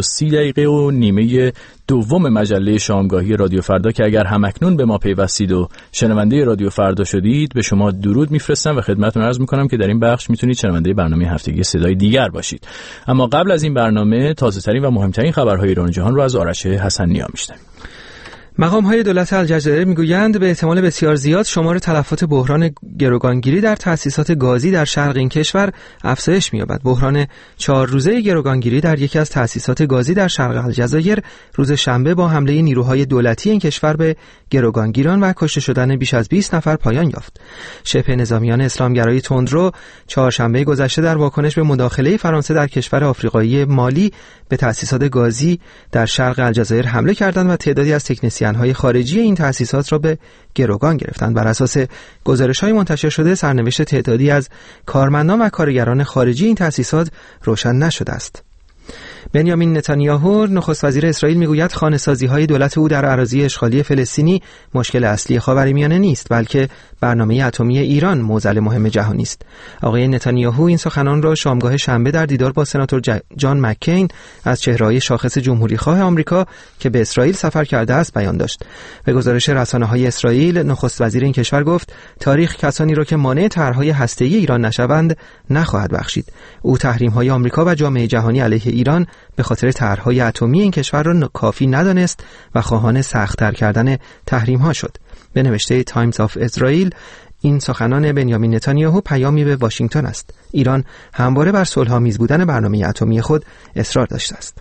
7:30 دوم مجله شامگاهی رادیو فردا که اگر همکنون به ما پیوستید و شنونده رادیو فردا شدید به شما درود میفرستم و خدمتتون عرض میکنم که در این بخش میتونید شنونده برنامه هفتگی صدای دیگر باشید. اما قبل از این برنامه تازه ترین و مهمترین خبرهای ایران و جهان رو از آرش حسن نیا میشنویم. مقام‌های دولت الجزایر میگویند به احتمال بسیار زیاد شمار تلفات بحران گروگانگیری در تأسیسات گازی در شرق این کشور افزایش می‌یابد. بحران 4 روزه گروگانگیری در یکی از تأسیسات گازی در شرق الجزایر روز شنبه با حمله نیروهای دولتی این کشور به گروگانگیران و کشته شدن بیش از 20 نفر پایان یافت. شبه نظامیان اسلامگرای تندرو چهارشنبه گذشته در واکنش به مداخله فرانسه در کشور آفریقایی مالی به تأسیسات گازی در شرق الجزایر حمله کردند و تعدادی از تکنسین‌های خارجی این تأسیسات را به گروگان گرفتند. بر اساس گزارش‌های منتشر شده سرنوشت تعدادی از کارمندان و کارگران خارجی این تأسیسات روشن نشده است. بنیامین نتانیاهو نخست وزیر اسرائیل میگوید خانه‌سازی‌های دولت او در اراضی اشغالی فلسطینی مشکل اصلی خاورمیانه نیست بلکه برنامه اتمی ایران معضل مهم جهانی است. آقای نتانیاهو این سخنان را شامگاه شنبه در دیدار با سناتور جان مککین از چهره‌های شاخص جمهوری‌خواه آمریکا که به اسرائیل سفر کرده است بیان داشت. به گزارش رسانه‌های اسرائیل نخست وزیر این کشور گفت تاریخ کسانی را که مانع طرح‌های هسته‌ای ایران نشوند نخواهد بخشید. او تحریم‌های آمریکا و جامعه جهانی علیه ایران به خاطر طرح‌های اتمی این کشور را کافی ندانست و خواهان سخت‌تر کردن تحریم‌ها شد. به نوشته تایمز آف اسرائیل این سخنان بنیامین نتانیاهو پیامی به واشنگتن است. ایران همواره بر صلح‌آمیز بودن برنامه اتمی خود اصرار داشته است.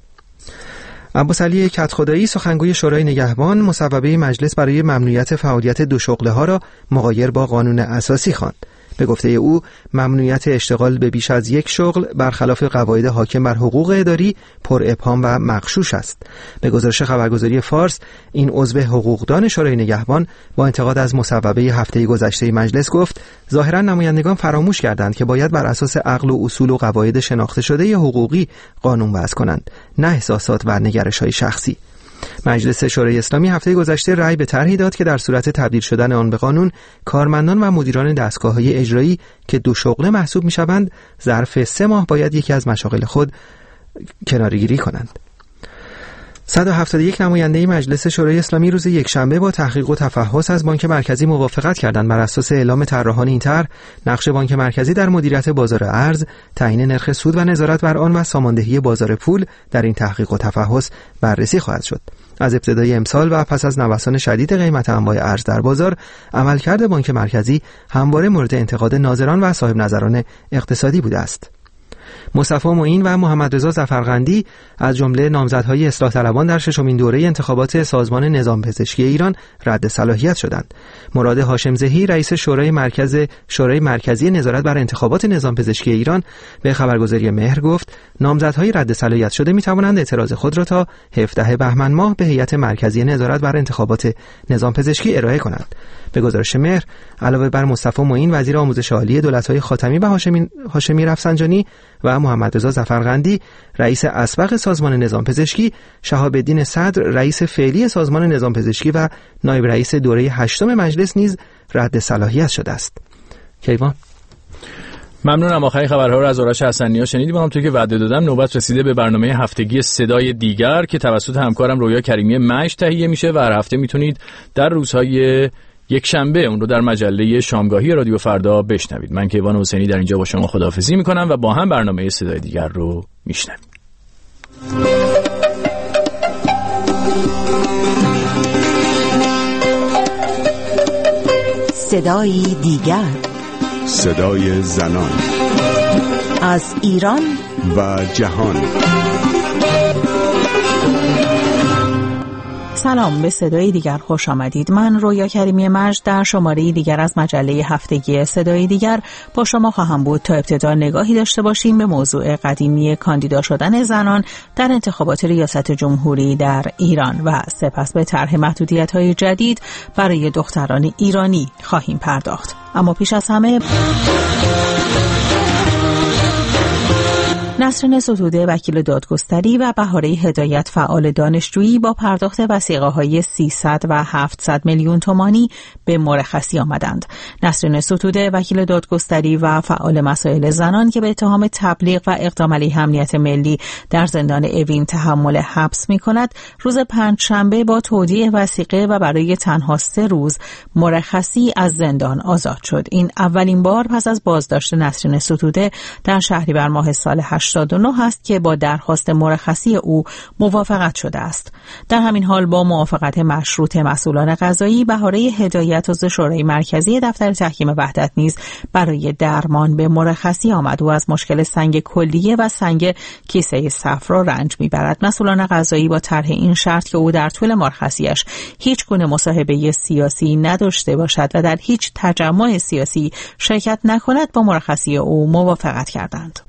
عباسعلی کدخدایی سخنگوی شورای نگهبان مصوبه مجلس برای ممنوعیت فعالیت دو شغله‌ها را مغایر با قانون اساسی خواند. به گفته او ممنوعیت اشتغال به بیش از یک شغل برخلاف قواعد حاکم بر حقوق اداری پر ابهام و مغشوش است. به گزارش خبرگزاری فارس این عضو حقوقدان شورای نگهبان با انتقاد از مصوبه هفته گذشته مجلس گفت ظاهرا نمایندگان فراموش کردند که باید بر اساس عقل و اصول و قواعد شناخته شده حقوقی قانون وضع کنند نه احساسات و نگرش‌های شخصی. مجلس شورای اسلامی هفته گذشته رأی به طرحی داد که در صورت تبدیل شدن آن به قانون کارمندان و مدیران دستگاه‌های اجرایی که دو شغله محسوب می‌شوند ظرف 3 ماه باید یکی از مشاغل خود کناره‌گیری کنند. 171 نماینده مجلس شورای اسلامی روز یکشنبه با تحقیق و تفحص از بانک مرکزی موافقت کردند بر اساس اعلام طراحان این طرح نقش بانک مرکزی در مدیریت بازار ارز، تعیین نرخ سود و نظارت بر آن و ساماندهی بازار پول در این تحقیق و تفحص بررسی خواهد شد. از ابتدای امسال و پس از نوسان شدید قیمت انواع ارز در بازار، عملکرد بانک مرکزی همواره مورد انتقاد ناظران و صاحب نظران اقتصادی بوده است. مصطفی معین و محمد رضا ظفرقندی از جمله نامزدهای اصلاح طلبان در 6مین دوره انتخابات سازمان نظام پزشکی ایران رد صلاحیت شدند. مراد هاشم زهی رئیس شورای مرکزی نظارت بر انتخابات نظام پزشکی ایران به خبرگزاری مهر گفت نامزدهای رد صلاحیت شده می توانند اعتراض خود را تا 17 بهمن ماه به هیئت مرکزی نظارت بر انتخابات نظام پزشکی ارائه کنند. به گزارش مهر علاوه بر مصطفی معین وزیر آموزش عالی دولت‌های خاتمی و هاشمی رفسنجانی و محمد رضا ظفرقندی رئیس اسبق سازمان نظام پزشکی، شهاب الدین صدر رئیس فعلی سازمان نظام پزشکی و نایب رئیس دوره 8 مجلس نیز رد صلاحیت شده است. کیوان ممنونم. آخرین خبرها رو از آرش حسن‌نیا شنیدیم. همونطور که وعده دادم نوبت رسیده به برنامه هفتگی صدای دیگر که توسط همکارم رویا کریمی مجد تهیه میشه و هر هفته میتونید در روزهای یک شنبه اون رو در مجله شامگاهی رادیو فردا بشنوید. من کیوان حسینی در اینجا با شما خداحافظی میکنم و با هم برنامه صدای دیگر رو میشنویم. صدای دیگر صدای زنان از ایران و جهان. سلام، به صدای دیگر خوش آمدید. من رویا کریمی مجد در شماره دیگر از مجله هفتگی صدای دیگر با شما خواهم بود تا ابتدا نگاهی داشته باشیم به موضوع قدیمی کاندیدا شدن زنان در انتخابات ریاست جمهوری در ایران و سپس به طرح محدودیت‌های جدید برای دختران ایرانی خواهیم پرداخت. اما پیش از همه نسرین ستوده وکیل دادگستری و بهاره هدایت فعال دانشجویی با پرداخت وثیقه‌های 300 و 700 میلیون تومانی به مرخصی آمدند. نسرین ستوده وکیل دادگستری و فعال مسائل زنان که به اتهام تبلیغ و اقدام علیه امنیت ملی در زندان اوین تحمل حبس می‌کند، روز پنجشنبه با تودیع وثیقه و برای تنها 3 روز مرخصی از زندان آزاد شد. این اولین بار پس از بازداشت نسرین ستوده در شهریور ماه سال 89 است که با درخواست مرخصی او موافقت شده است. در همین حال با موافقت مشروط مسئولان قضایی، بهاره هدایت عضو شورای مرکزی دفتر تحکیم وحدت نیز برای درمان به مرخصی آمد. او از مشکل سنگ کلیه و سنگ کیسه صفرا رنج میبرد. مسئولان قضایی با طرح این شرط که او در طول مرخصیش هیچ گونه مصاحبه سیاسی نداشته باشد و در هیچ تجمع سیاسی شرکت نکند با مرخصی او موافقت کردند.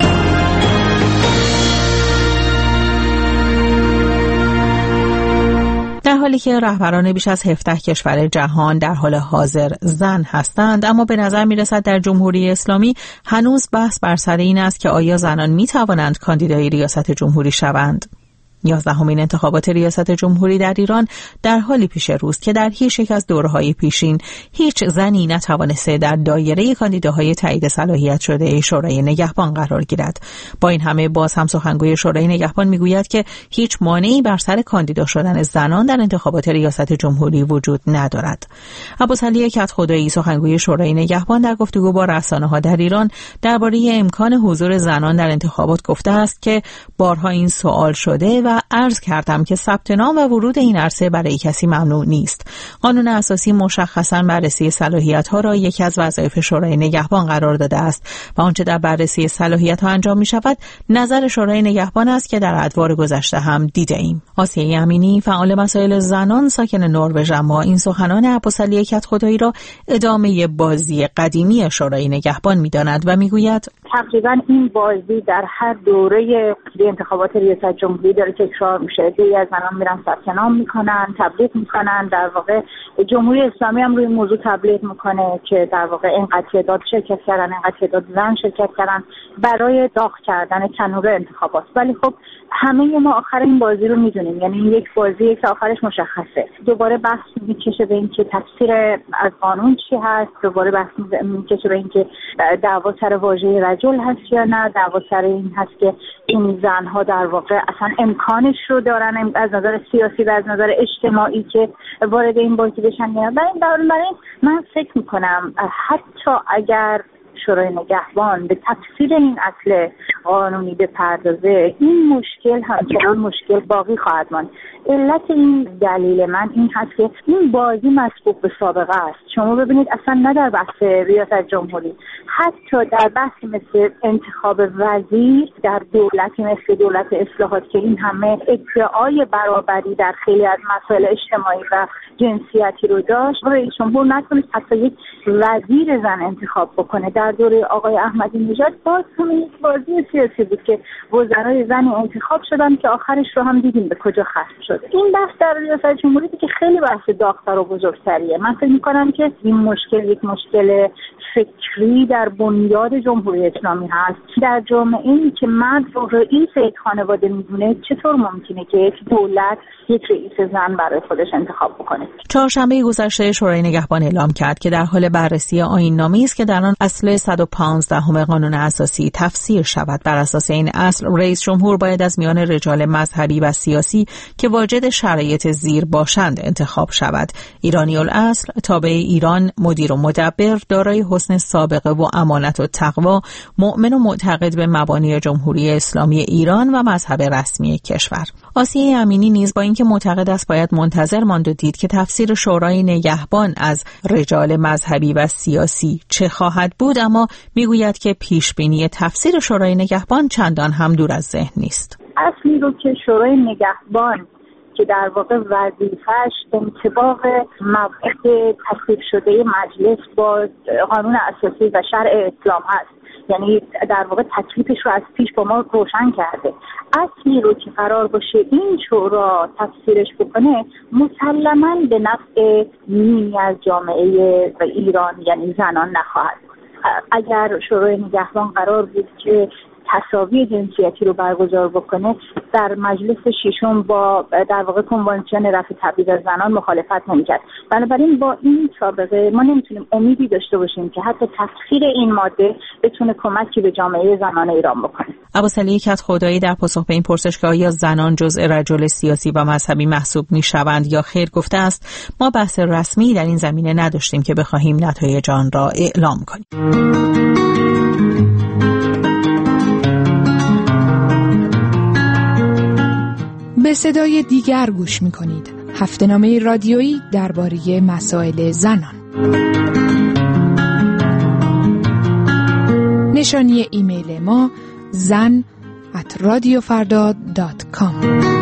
در حالی که رهبران بیش از 17 کشور جهان در حال حاضر زن هستند، اما به نظر می‌رسد در جمهوری اسلامی هنوز بحث بر سر این است که آیا زنان می‌توانند کاندیدای ریاست جمهوری شوند. 11مین انتخابات ریاست جمهوری در ایران در حالی پیش روست که در هیچ یک از دوره‌های پیشین هیچ زنی نتوانسته در دایره کاندیداهای تایید صلاحیت شده شورای نگهبان قرار گیرد. با این همه باز هم سخنگوی شورای نگهبان میگوید که هیچ مانعی بر سر کاندیدا شدن زنان در انتخابات ریاست جمهوری وجود ندارد. عباسعلی کدخدایی سخنگوی شورای نگهبان در گفتگو با رسانه‌ها در ایران درباره امکان حضور زنان در انتخابات گفته است که بارها این سوال شده و عرض کردم که ثبت نام و ورود این عرصه برای کسی ممنوع نیست. قانون اساسی مشخصاً بررسی صلاحیت‌ها را یکی از وظایف شورای نگهبان قرار داده است و آنچه در بررسی صلاحیت‌ها انجام می‌شود نظر شورای نگهبان است که در ادوار گذشته هم دیده‌ایم. آسیه امینی فعال مسائل زنان ساکن نروژ اما این سخنان عباسعلی کدخدایی را ادامه بازی قدیمی شورای نگهبان می‌داند و می‌گوید تقریباً این بازی در هر دوره انتخابات ریاست جمهوری داره تکرار میشه. دیگه از زنان میرن ثبت نام میکنن، تبلیغ میکنن. در واقع جمهوری اسلامی هم روی موضوع تبلیغ میکنه که در واقع اینقدر تعداد شرکت کردن، اینقدر تعداد زن شرکت کردن برای داغ کردن تنور انتخابات. ولی خب همه ما آخر این بازی رو میدونیم، یعنی یک بازی که آخرش مشخصه. دوباره بحث میکشه به اینکه تفسیر از قانون چی هست، دوباره بحث میکشه به اینکه دعوا سر واژه رجل هست یا نه، دعوا سر این هست که این زنها در واقع اصلا امکانش رو دارن از نظر سیاسی و از نظر اجتماعی که وارد این بازی بشن یا نه. برای من فکر میکنم حتی اگر شورای نگهبان به تفسیر این اصل قانونی بپردازه، این مشکل همچنان مشکل باقی خواهد ماند. علت این دلیل من این هست که این بازی مسبوق به سابقه است. شما ببینید اصلا نه در بحث ریاست جمهوری، حتی در بحثی مثل انتخاب وزیر در دولتی مثل دولت اصلاحات که این همه ادعای برابری در خیلی از مسائل اجتماعی و جنسیتی رو داشت، رئیس جمهور نتونست حتی یک وزیر زن انتخاب بکنه. در دوره آقای احمدی نژاد باز هم یک بازی سیاسی بود که وزرای زن انتخاب شدن که آخرش رو هم دیدیم به کجا ختم شد. این بحث در ریاست جمهوری که خیلی بحث داغ‌تر و بزرگتریه. من فکر می‌کنم که این مشکل یک مشکل فکری در بنیاد جمهوری اسلامی هست. در جامعه‌ای که مرد رو رئیس یک خانواده می‌دونه، چطور ممکنه که یک دولت یک رئیس زن برای خودش انتخاب بکنه؟ چهارشنبه گذشته شورای نگهبان اعلام کرد که در حال بررسی آیین‌نامه‌ای است که در آن اصل 115 قانون اساسی تفسیر شود. بر اساس این اصل رئیس جمهور باید از میان رجال مذهبی و سیاسی که واجد شرایط زیر باشند انتخاب شود. ایرانی الاصل، تابع ایران، مدیر و مدبر، دارای حسن سابقه و امانت و تقوا، مؤمن و معتقد به مبانی جمهوری اسلامی ایران و مذهب رسمی کشور. آسیه امینی نیز با اینکه معتقد است باید منتظر ماند و دید که تفسیر شورای نگهبان از رجال مذهبی و سیاسی چه خواهد بود، اما میگوید که پیشبینی تفسیر شورای نگهبان چندان هم دور از ذهن نیست. اصلی رو که شورای نگهبان که در واقع وظیفه‌اش انطباق مواد تصویب شده مجلس با قانون اساسی و شرع اسلام هست، یعنی در واقع تکلیفش رو از پیش با ما روشن کرده. اصلی رو که قرار باشه این شورا تفسیرش بکنه مسلماً به نفع نیمی از جامعه ایران یعنی زنان نخواهد. اگر شورای نگهبان قرار بود که تساوی جنسیتی رو برگزار بکنه، در مجلس ششم با در واقع کنوانسیون رفع تبعیض از زنان مخالفت نمی‌کرد. بنابراین با این سابقه ما نمیتونیم امیدی داشته باشیم که حتی تفسیر این ماده بتونه کمکی به جامعه زنان ایران بکنه. ابوسعلی کدخدایی در پاسخ به این پرسش که آیا زنان جزء رجل سیاسی و مذهبی محسوب میشوند یا خیر گفته است ما بحث رسمی در این زمینه نداشتیم که بخواهیم نتایج آن را اعلام کنیم. به صدای دیگر گوش می‌کنید. هفته‌نامه رادیویی درباره مسائل زنان. نشانی ایمیل ما zan@radiofarda.com.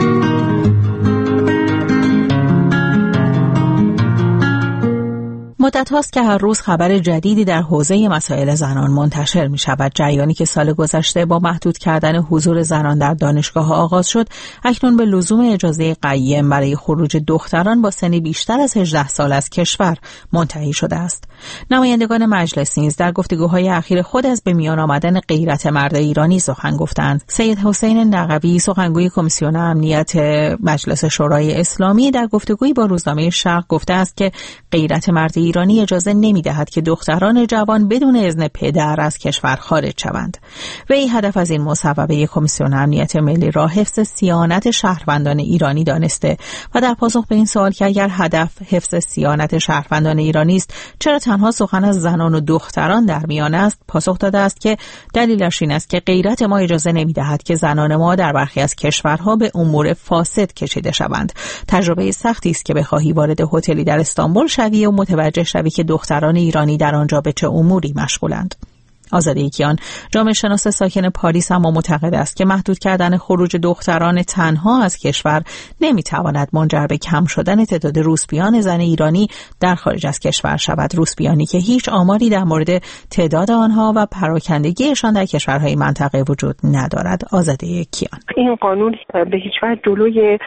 مدت هاست که هر روز خبر جدیدی در حوزه مسائل زنان منتشر می شود. جریانی که سال گذشته با محدود کردن حضور زنان در دانشگاه آغاز شد، اکنون به لزوم اجازه قیم برای خروج دختران با سنی بیشتر از 18 سال از کشور منتهی شده است. نمایندگان مجلس نیز در گفتگوهای اخیر خود از به میان آمدن غیرت مرد ایرانی سخن گفتند. سید حسین نقوی، سخنگوی کمیسیون امنیت مجلس شورای اسلامی، در گفتگویی با روزنامه شرق گفته است که غیرت مرد ایرانی اجازه نمی‌دهد که دختران جوان بدون اذن پدر از کشور خارج شوند. وی هدف از این مصوبه کمیسیون امنیت ملی را حفظ صیانت شهروندان ایرانی دانسته و در پاسخ به این سوال که اگر هدف حفظ صیانت شهروندان ایرانی است چرا تنها سخن از زنان و دختران در میان است، پاسخ داده است که دلیلش این است که غیرت ما اجازه نمی‌دهد که زنان ما در برخی از کشورها به امور فاسد کشیده شوند. تجربه سختی است که بخواهی وارد هتلی در استانبول شوی و متوجه شوی که دختران ایرانی در آنجا به چه اموری مشغولند. آزاده کیان، جامعه شناس ساکن پاریس، اما معتقد است که محدود کردن خروج دختران تنها از کشور نمیتواند منجر به کم شدن تعداد روسپیان زن ایرانی در خارج از کشور شود. روسپیانی که هیچ آماری در مورد تعداد آنها و پراکندگیشان در کشورهای منطقه وجود ندارد. آزاده کیان: این قانون به هیچ وجه جلوی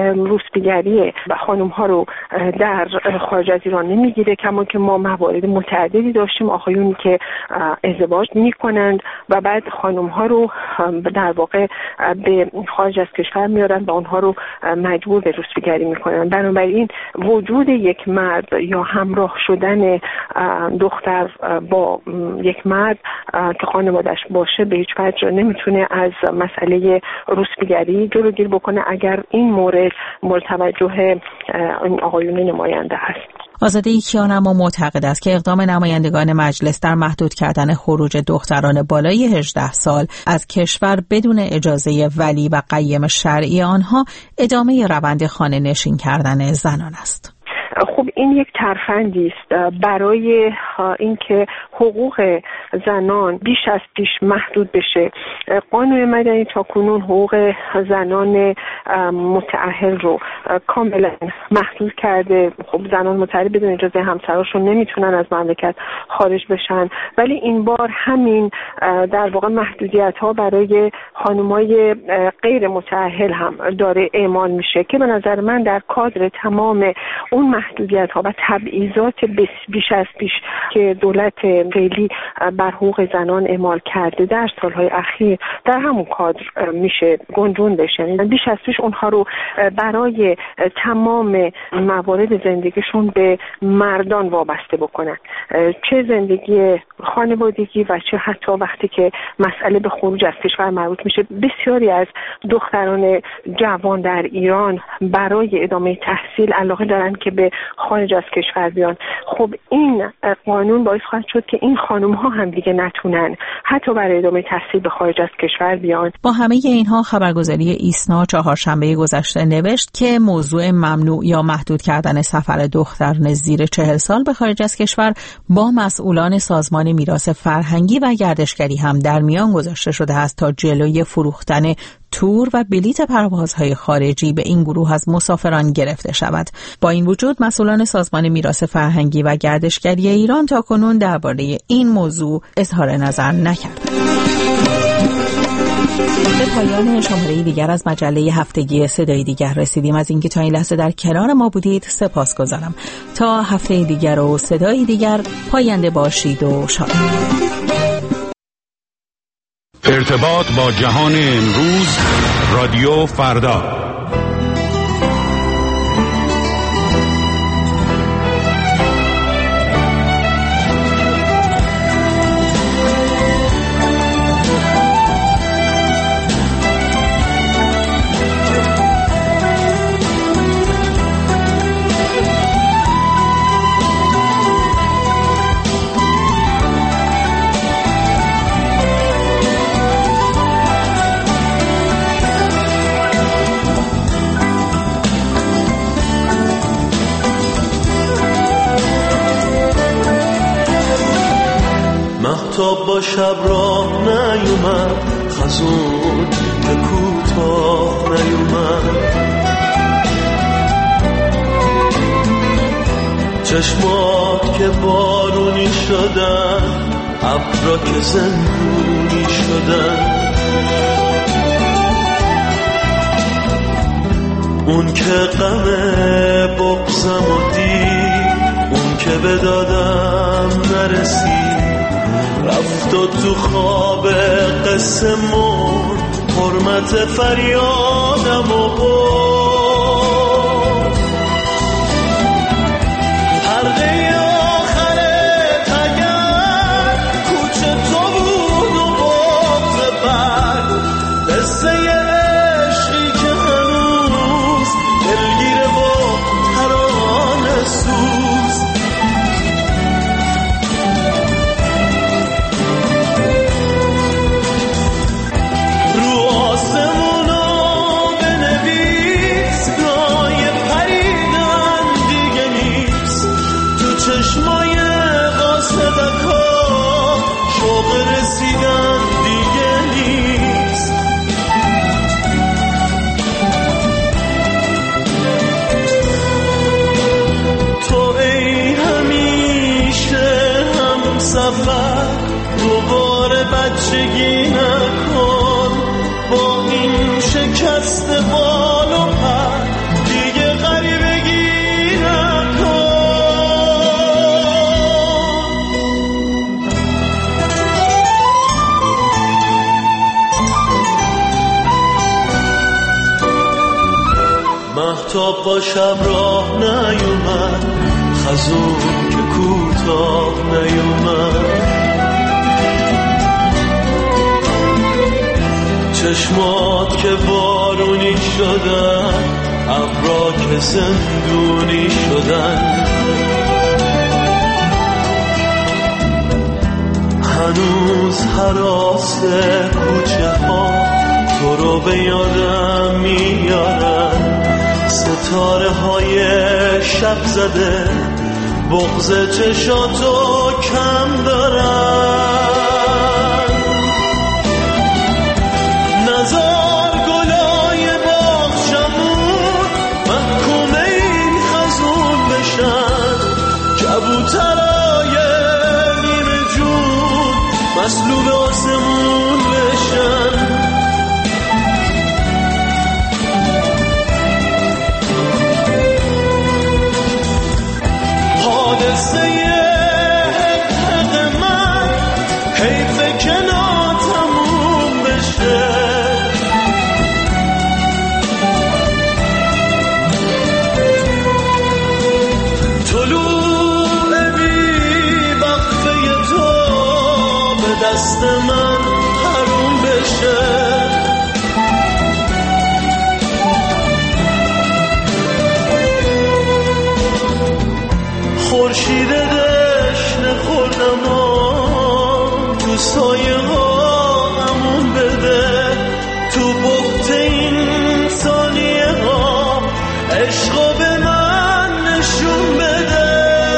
روسپیگری خانم‌ها رو در خارج از ایران نمیگیره، کما که ما موارد متعددی داشتیم آقایونی که ازدواج میکنند و بعد خانم‌ها رو در واقع به خارج از کشور میارن و اونها رو مجبور به روسپیگری میکنن. بنابراین وجود یک مرد یا همراه شدن دختر با یک مرد که خانواده‌اش باشه به هیچ وجه نمیتونه از مسئله روسپیگری جلوگیری بکنه اگر این مورد توجه آقایون نماینده هست. آزاده کیان اما معتقد است که اقدام نمایندگان مجلس در محدود کردن خروج دختران بالای 18 سال از کشور بدون اجازه ولی و قیم شرعی آنها ادامه روند خانه نشین کردن زنان است. خب این یک ترفندی است برای اینکه حقوق زنان بیش از پیش محدود بشه. قانون مدنی تاکنون حقوق زنان متأهل رو کاملا محدود کرده. خب زنان متأهل بدون اجازه همسراشون نمیتونن از مملکت خارج بشن، ولی این بار همین در واقع محدودیت ها برای خانمای غیر متأهل هم داره اعمال میشه که به نظر من در کادر تمام اون محدودیت ها و تبعیضات بیش از پیش که دولت فعلی بر حقوق زنان اعمال کرده در سالهای اخیر در همون کادر میشه گنجون بشه. بیش از پیش اونها رو برای تمام موارد زندگیشون به مردان وابسته بکنن، چه زندگی خانوادگی و چه حتی وقتی که مسئله به خروج از کشور مربوط میشه. بسیاری از دختران جوان در ایران برای ادامه تحصیل علاقه دارن که به خارج از کشور بیان. خب این قانون باعث خواهد شد که این خانم ها هم دیگه نتونن حتی برای ادامه تحصیل به خارج از کشور بیان. با همه اینها خبرگزاری ایسنا چهارشنبه گذشته نوشت که موضوع ممنوع یا محدود کردن سفر دختران زیر 40 سال به خارج از کشور با مسئولان سازمان میراث فرهنگی و گردشگری هم در میان گذاشته شده است تا جلوی فروختن تور و بلیت پروازهای خارجی به این گروه از مسافران گرفته شود. با این وجود مسئولان سازمان میراث فرهنگی و گردشگری ایران تاکنون درباره این موضوع اظهار نظر نکردند. به پایان شماره دیگر از مجله هفتگی صدای دیگر رسیدیم. از اینکه تا این لحظه در کنار ما بودید سپاسگزارم. تا هفته دیگر و صدای دیگر، پاینده باشید و شاد. ارتباط با جهان امروز، رادیو فردا. مهتاب با شب راه نیومد، خزون به کوتاه نیومد، چشمات که بارونی شدن، ابرا که زندونی شدن، اون که غم بغضم و دید، اون که به دادم نرسید، رفت و تو خواب قصه مون حرمت فریادم و برد. حلقه آخره تگر کوچه تو بود و بغض برد، قصه عشقی که هنوز دلگیره و ترانه سوز. چشمای قاصدکا شوق رسیدن دیگه نیست. تو ای همیشه هم سفر، دوباره بچگی نکن، با این شکست بال و پر دیگه غریبگی نکن. مهتاب با شب راه نیومد، خزون که کوتاه نیومد، چشمات که بارونی شدن، ابرا که زندونی شدن، هنوز هراس کوچه ها تو رو به یادم میارن، ستاره های شب زده بغض چشاتو کم دارن. نزار گلای باغچمون محکوم این خزون بشن، کبوترای نیمه جون مسلوب آسمون بشن. حادثه حق من حیف که ناتموم بشه، طلوع بی وقفه تو به دست من حروم بشه. خورشید دشنه خوردم و سایه ها امون بده، تو بحت این ثانیه ها عشقو به من نشون بده.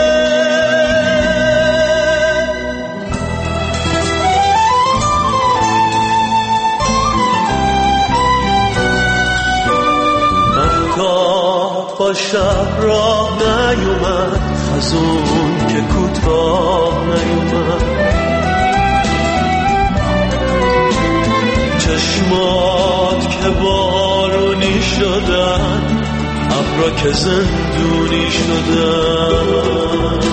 مهتاب با شب راه نیومد، خزون که کوتاه نیومد، چشمات که بارونی شدن، ابرا که زندونی شدن.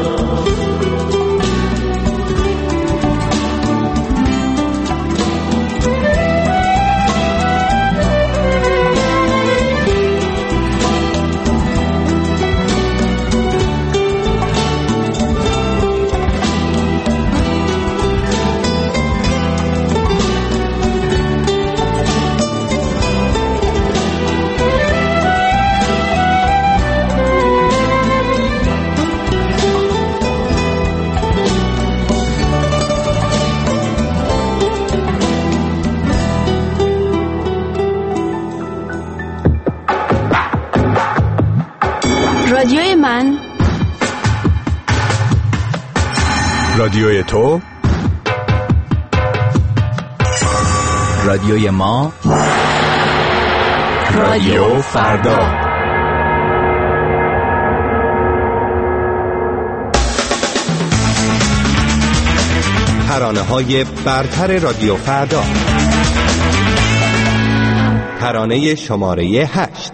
رادیوی من، رادیوی تو، رادیوی ما، رادیو فردا. ترانه‌های برتر رادیو فردا. ترانه شماره 8.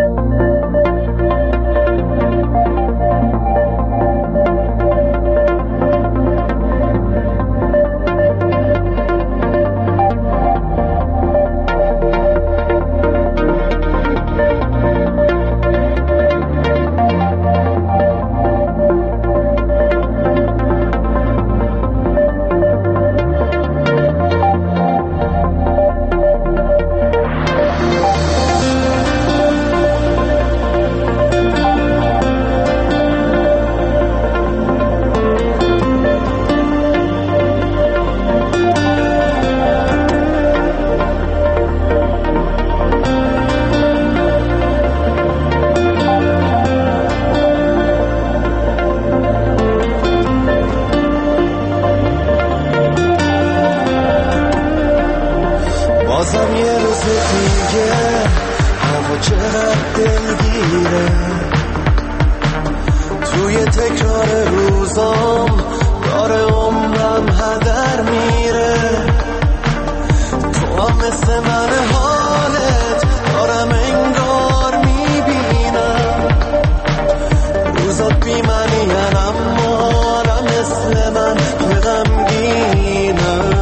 بازم یه روز دیگه هوا چقدر دلگیره، توی تکرار روزام داره عمرم هدر میره. تو هم مثل من حالت دارم انگار میبینم، روزات بی منی اما آرم مثل من که غمگینم.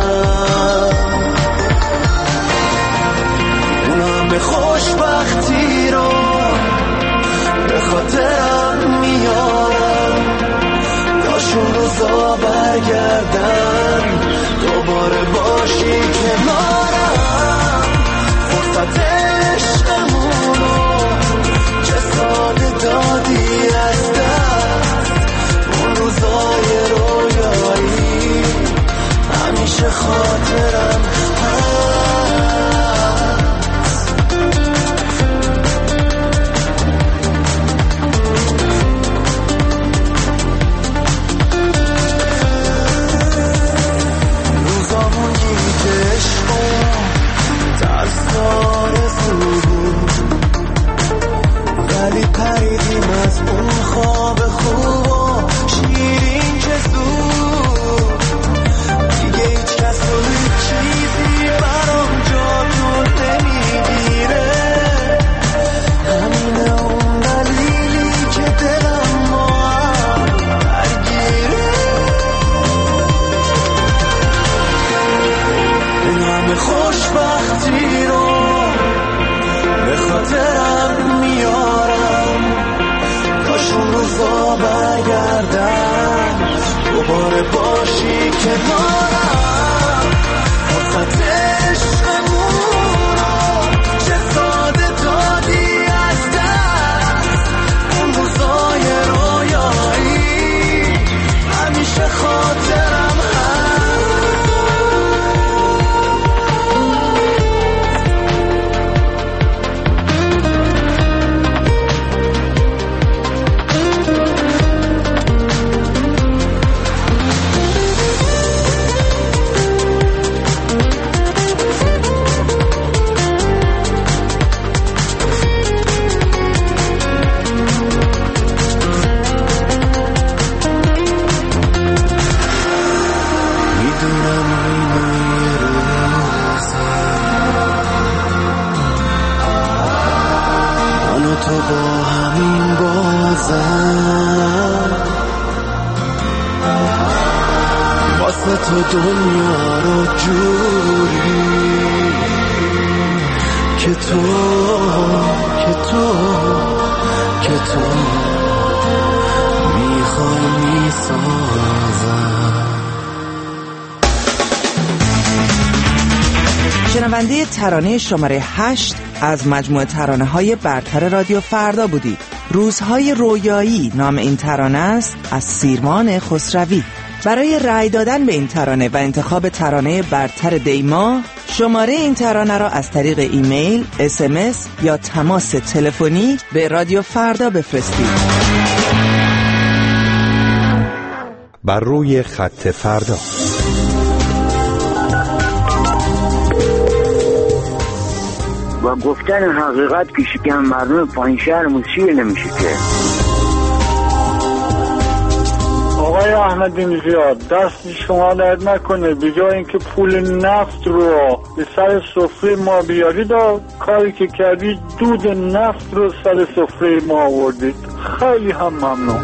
خوشبختی رو به خاطرم میارم، داشون روزا برگردن دوباره باشی کنارم. فرصت عشقمونو چه ساده دادی از دست، اون روزای رویایی همیشه خاطرم ولی پریدیم از اون خواب خوب و شیرین که زود دیگه هیچ کس و هیچ چیزی برام جاتون نمیگیره. همینه اون دلیلی که دلم ما هم درگیره. این همه خوشبختی رو به خاطرم میارم، کاشون روزا برگردن دوباره باشی کنارم. فرصت عشقمونو چه ساده دادی از دست، اون روزای رویایی همیشه خاطرم هست. تو دنیا رو جوری که تو میخوای میسازم. شنونده ترانه شماره 8 از مجموعه ترانه‌های برتر رادیو فردا بودید. روزهای رویایی نام این ترانه است، از سیرمان خسروی. برای رأی دادن به این ترانه و انتخاب ترانه برتر دیما، شماره این ترانه را از طریق ایمیل، SMS یا تماس تلفنی به رادیو فردا بفرستید. بر روی خط فردا. با گفتن حقیقت که شکم مردم پایین شهر مسیر نمیشه که. آقای احمدی نژاد دست شما درد نکنه، به جای اینکه پول نفت رو به سر سفره ما بیارید، کاری که کردید دود نفت رو سر سفره ما آوردید. خیلی هم ممنون.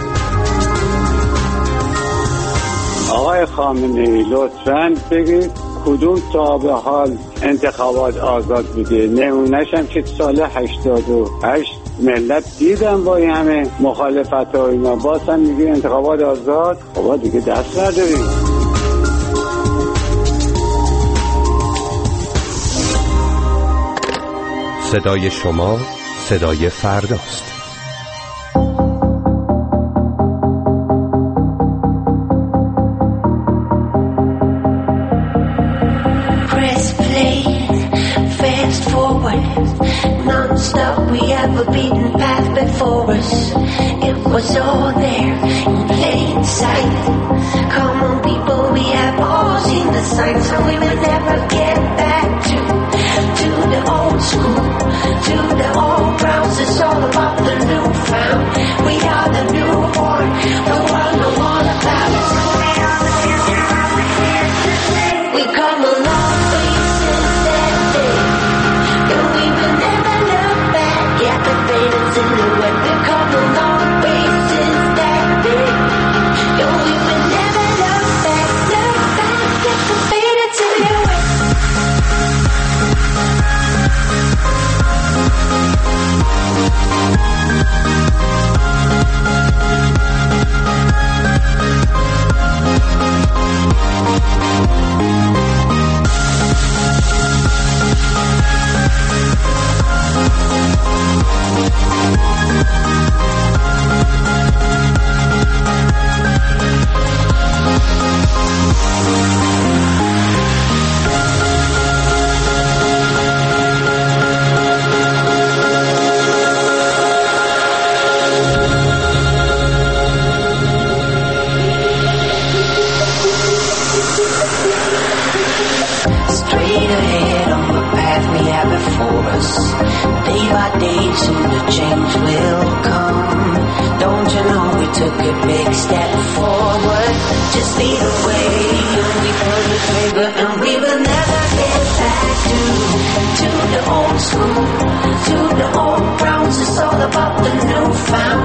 آقای خامنه‌ای لطفاً بگید کدوم تا به حال انتخابات آزاد بوده؟ نمونه‌ش هم که سال 88 ملت دیدن با این همه مخالفت ها اینا، باز هم میگه انتخابات آزاد. خب دیگه دست نداریم. صدای شما صدای فرداست. Non-stop, we have a beaten path before us. It was all there in plain sight. Come on people, we have all seen the signs, so we will never get back to the old school, to the old grounds. It's all about the new found. We are the newborn, the world know all about us. We are the future of the here today. We come a long way since that day, and we will never look back at the faded silhouette. We come a long way since that day, and we will never look back at the faded silhouette. Straight ahead on the path we have before us. Day by day soon the change will come. Don't you know we took a big step forward? Just lead the way and we pull the trigger, and we will never get back to the old school, to the old grounds. It's all about the new found.